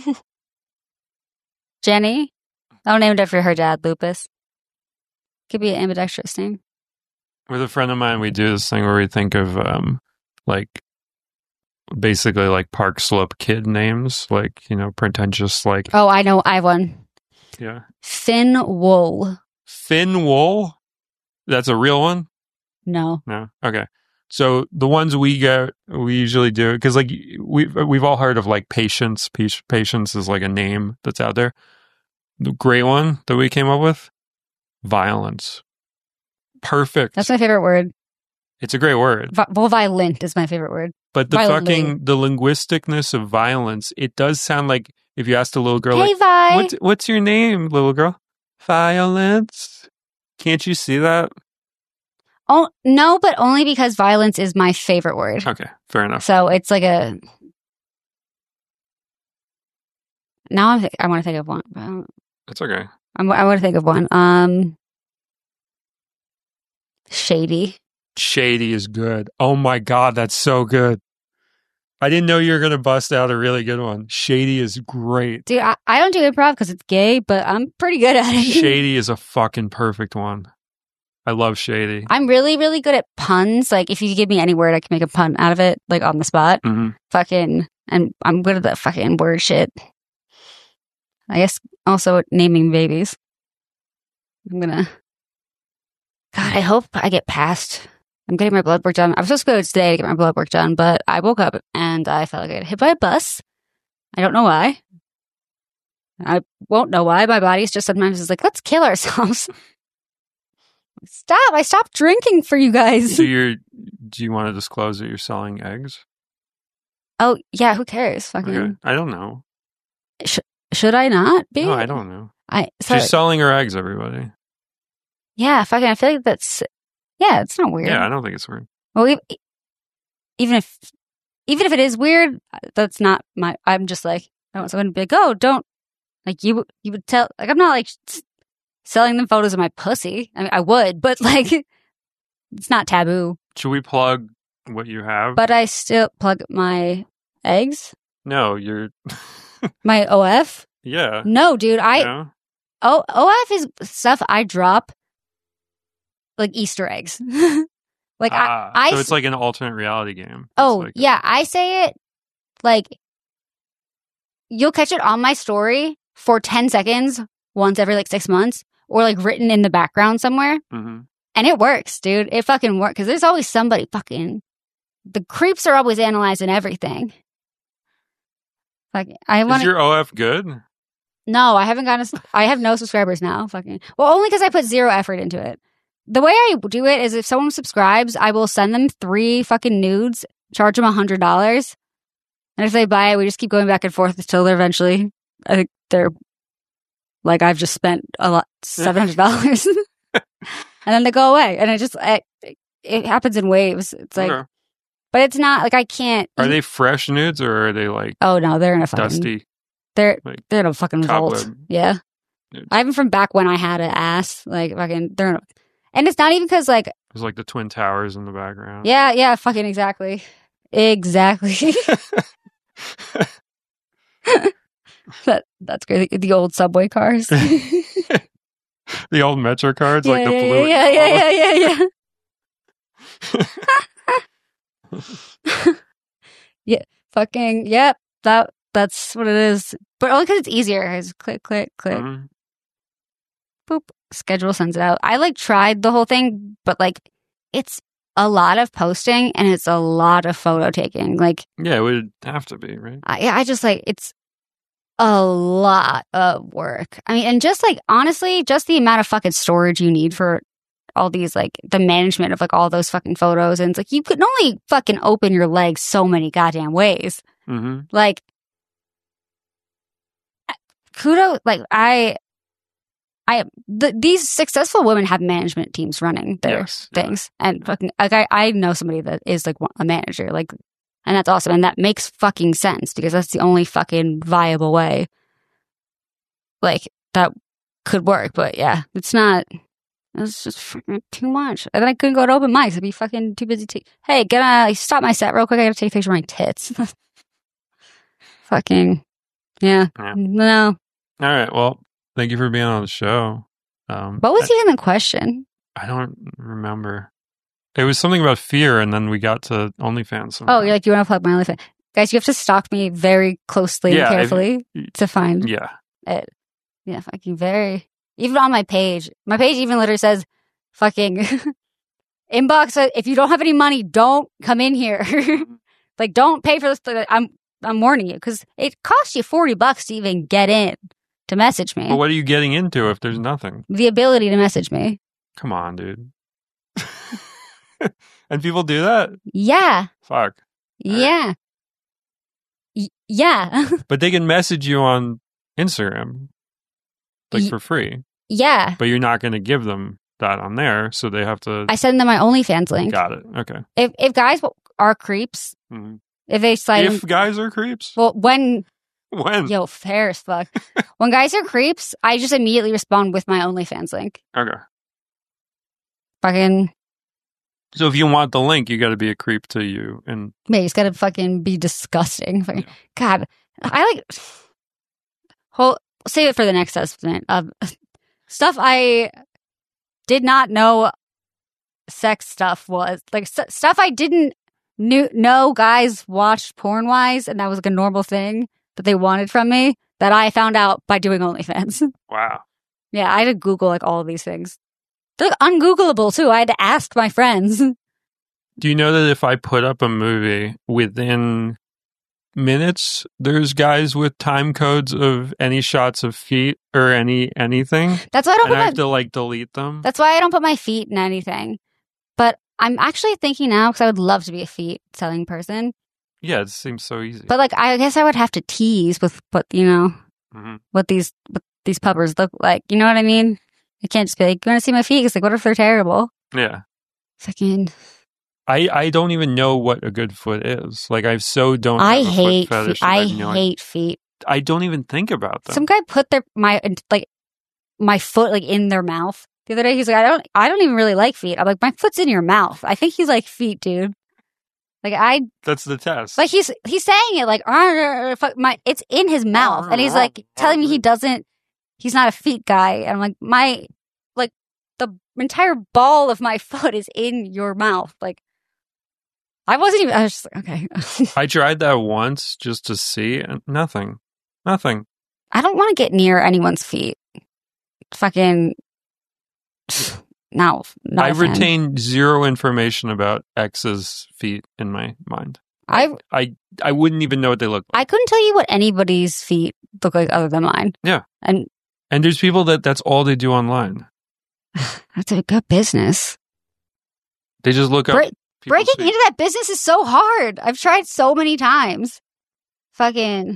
Jenny. I named after her dad, Lupus. Could be an ambidextrous name. With a friend of mine, we do this thing where we think of like basically like Park Slope kid names, like, you know, pretentious, like. Oh, I know. I have one. Yeah. Finn Wool. Finn Wool? That's a real one? No. Okay. So the ones we usually do, because like we've all heard of like Patience. Patience is like a name that's out there. The great one that we came up with, Violence. Perfect. That's my favorite word. It's a great word. Violent is my favorite word. But the linguisticness of violence, it does sound like if you asked a little girl, hey, like, what's your name, little girl? Violence. Can't you see that? Oh, no, but only because violence is my favorite word. Okay, fair enough. So it's like a... Now I want to think of one. That's okay. I want to think of one. Shady. Shady is good. Oh my God, that's so good. I didn't know you were going to bust out a really good one. Shady is great. Dude, I don't do improv because it's gay, but I'm pretty good at it. Shady is a fucking perfect one. I love Shady. I'm really, really good at puns. Like, if you give me any word, I can make a pun out of it, like, on the spot. Mm-hmm. Fucking, and I'm good at that fucking word shit. I guess also at naming babies. God, I hope I get past. I'm getting my blood work done. I was supposed to go today to get my blood work done, but I woke up and I felt like I got hit by a bus. I don't know why. I won't know why. My body's just sometimes is like, let's kill ourselves. Stop. I stopped drinking for you guys. So do you want to disclose that you're selling eggs? Oh, yeah. Who cares? Fucking. Okay. I don't know. Should I not be? No, I don't know. Sorry. She's selling her eggs, everybody. Yeah, fucking. I feel like that's. Yeah, it's not weird. Yeah, I don't think it's weird. Well, even if it is weird, that's not my. I'm just like, I want someone to be like, oh, don't. Like, you would tell. Like, I'm not like selling them photos of my pussy. I mean, I would, but like, it's not taboo. Should we plug what you have? But I still plug my eggs. No, you're. My OF. Yeah. No, dude. OF is stuff I drop. Like Easter eggs. Like so it's like an alternate reality game. Yeah, I say it like you'll catch it on my story for 10 seconds once every like 6 months, or like written in the background somewhere. Mm-hmm. And it works, dude. It fucking works because there's always somebody fucking the creeps are always analyzing everything. Like, I want Is your OF good? No, I haven't gotten. I have no subscribers now. Fucking. Well, only because I put zero effort into it. The way I do it is if someone subscribes, I will send them 3 fucking nudes, charge them $100, and if they buy it, we just keep going back and forth until they're eventually. I think they're like, I've just spent a lot, $700, and then they go away, and it happens in waves. It's like, Okay. but it's not like I can't. Are they fresh nudes or are they like Oh no, they're in a fucking dusty? They're like, in a fucking vault. cobweb Yeah. nudes? I have them from back when I had an ass. Like, fucking, they're in a, and it's not even because, like, There's like the Twin Towers in the background. yeah, fucking exactly. Exactly. That's great. The old subway cars. The old Metro cards, like the blue. Yeah. Yeah, fucking, yep. That's what it is. But only because it's easier. It's click, click, click. Mhm. Boop. Schedule sends it out. I like tried the whole thing, but like it's a lot of posting and it's a lot of photo taking. Like, Yeah, it would have to be, right? I just like, it's a lot of work. I mean, and just like, honestly, just the amount of fucking storage you need for all these, like, the management of like all those fucking photos. And it's like, you can only fucking open your legs so many goddamn ways. Mm-hmm. Like, kudos, like, these successful women have management teams running their things, and fucking like I know somebody that is like a manager, like, and that's awesome, and that makes fucking sense because that's the only fucking viable way, like, that could work. But yeah, it's not. It's just fucking too much, and then I couldn't go to open mics. I'd be fucking too busy. Hey, can I stop my set real quick? I gotta take a picture of my tits. Fucking yeah. No. All right. Well, thank you for being on the show. What was even the question? I don't remember. It was something about fear, and then we got to OnlyFans. Somehow. Oh, you're like, you want to plug my OnlyFans? Guys, you have to stalk me very closely and carefully to find it. Yeah, fucking very. Even on my page even literally says, fucking inbox. If you don't have any money, don't come in here. Like, don't pay for this. I'm warning you because it costs you $40 to even get in. To message me. But what are you getting into if there's nothing? The ability to message me. Come on, dude. And people do that? Yeah. Fuck. Yeah. Yeah. But they can message you on Instagram, like, for free. Yeah. But you're not going to give them that on there, so they have to... I send them my OnlyFans link. Got it. Okay. If guys are creeps, if they slide... If guys are creeps? Well, when... Yo, fair as fuck. When guys are creeps, I just immediately respond with my OnlyFans link. Okay. Fucking... So if you want the link, you got to be a creep to you. And yeah, you just got to fucking be disgusting. Fucking, God, I like... Save it for the next estimate. Stuff I did not know sex stuff was. Like, stuff I didn't know guys watched porn-wise, and that was like a normal thing that they wanted from me, that I found out by doing OnlyFans. Wow. Yeah, I had to Google like all of these things. They're like, ungoogleable too. I had to ask my friends. Do you know that if I put up a movie within minutes, there's guys with time codes of any shots of feet or anything? That's why I don't. I have to like delete them. That's why I don't put my feet in anything. But I'm actually thinking now, because I would love to be a feet selling person. Yeah, it seems so easy. But like, I guess I would have to tease with what what these puppers look like. You know what I mean? I can't just be like, you want to see my feet? It's like, what if they're terrible? Yeah. Fucking. I don't even know what a good foot is. Like, I don't. I have a hate foot fetish. feet. I hate feet. I don't even think about them. Some guy put my foot like in their mouth the other day. He's like, I don't even really like feet. I'm like, my foot's in your mouth. I think he's like, feet, dude. Like, that's the test. Like, he's saying it like, it's in his mouth, and he's like telling me he's not a feet guy, and I'm like, the entire ball of my foot is in your mouth. Like, I was just like, okay. I tried that once just to see, and nothing. I don't want to get near anyone's feet. Fucking not I a fan. retain zero information about X's feet in my mind. I wouldn't even know what they look like. I couldn't tell you what anybody's feet look like other than mine. Yeah. And there's people that's all they do online. that's a good business. They just look up. Breaking into that business is so hard. I've tried so many times. Fucking.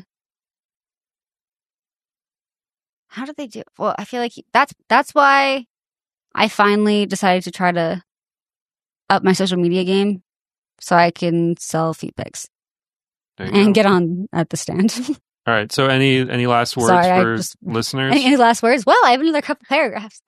How did they do it? Well, I feel like that's why I finally decided to try to up my social media game so I can sell feet pics and get on at the stand. All right. So any last words for listeners? Any last words? Well, I have another couple paragraphs.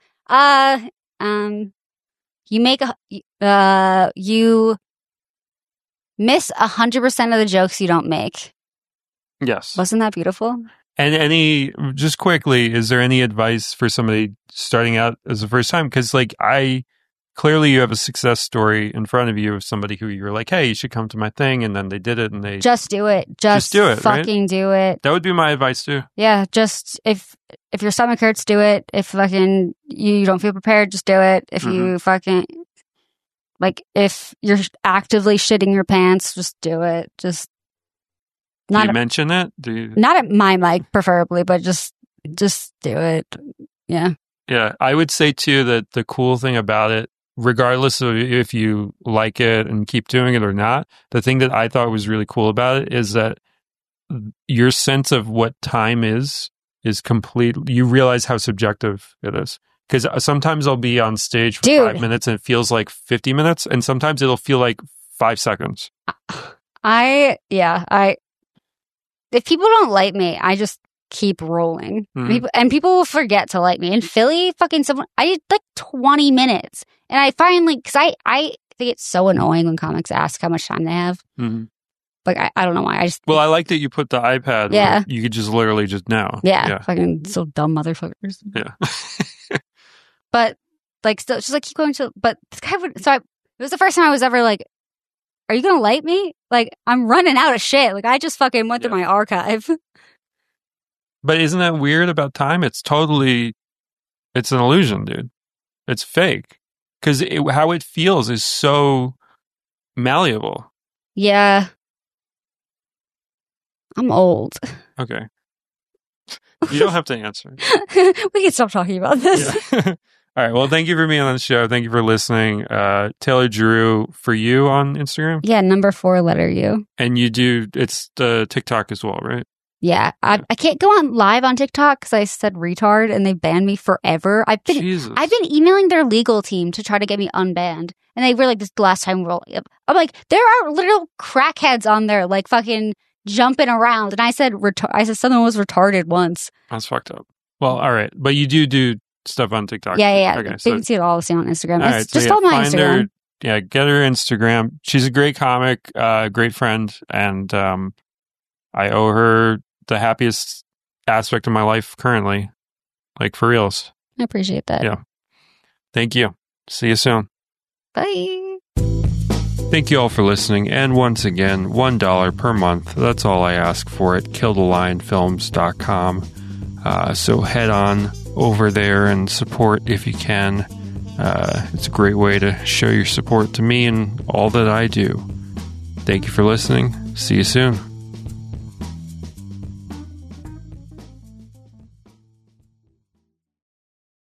You make you miss 100% of the jokes you don't make. Yes. Wasn't that beautiful? And just quickly, is there any advice for somebody starting out as the first time? Because clearly you have a success story in front of you of somebody who you're like, hey, you should come to my thing. And then they did it and they just do it. Just do it. Fucking right? Do it. That would be my advice too. Yeah. Just if your stomach hurts, do it. If fucking you don't feel prepared, just do it. If you fucking if you're actively shitting your pants, just do it. Just do you mention it? Not at my mic, preferably, but just do it. Yeah. Yeah. I would say too that the cool thing about it, regardless of if you like it and keep doing it or not, the thing that I thought was really cool about it is that your sense of what time is complete. You realize how subjective it is. Because sometimes I'll be on stage for 5 minutes and it feels like 50 minutes, and sometimes it'll feel like 5 seconds. If people don't like me, I just keep rolling. People will forget to like me. In Philly, I did like 20 minutes. And I finally, because I think it's so annoying when comics ask how much time they have. Mm-hmm. I don't know why. I like that you put the iPad. Yeah. You could just literally just know. Yeah. Fucking so dumb motherfuckers. Yeah. But still, she's like, keep going to, but this guy would, it was the first time I was ever like, are you going to like me? I'm running out of shit. I just fucking went through my archive. But isn't that weird about time? It's an illusion, dude. It's fake. Because how it feels is so malleable. Yeah. I'm old. Okay. You don't have to answer. We can stop talking about this. Yeah. All right. Well, thank you for being on the show. Thank you for listening. Taylor Drew for you on Instagram? Yeah, number 4 letter U. And it's the TikTok as well, right? Yeah. I can't go on live on TikTok because I said retard and they banned me forever. I've been emailing their legal team to try to get me unbanned. And they were like, this is the last time I'm like, there are literal crackheads on there fucking jumping around. And I said someone was retarded once. That's fucked up. Well, all right. But you do stuff on TikTok. Yeah. Okay, they can see it all the same on Instagram. All right, it's just on my Instagram. Get her Instagram. She's a great comic, great friend, and I owe her the happiest aspect of my life currently. For reals. I appreciate that. Yeah. Thank you. See you soon. Bye. Thank you all for listening, and once again, $1 per month. That's all I ask for at KillTheLionFilms.com. So head on over there and support if you can. It's a great way to show your support to me and all that I do. Thank you for listening. See you soon.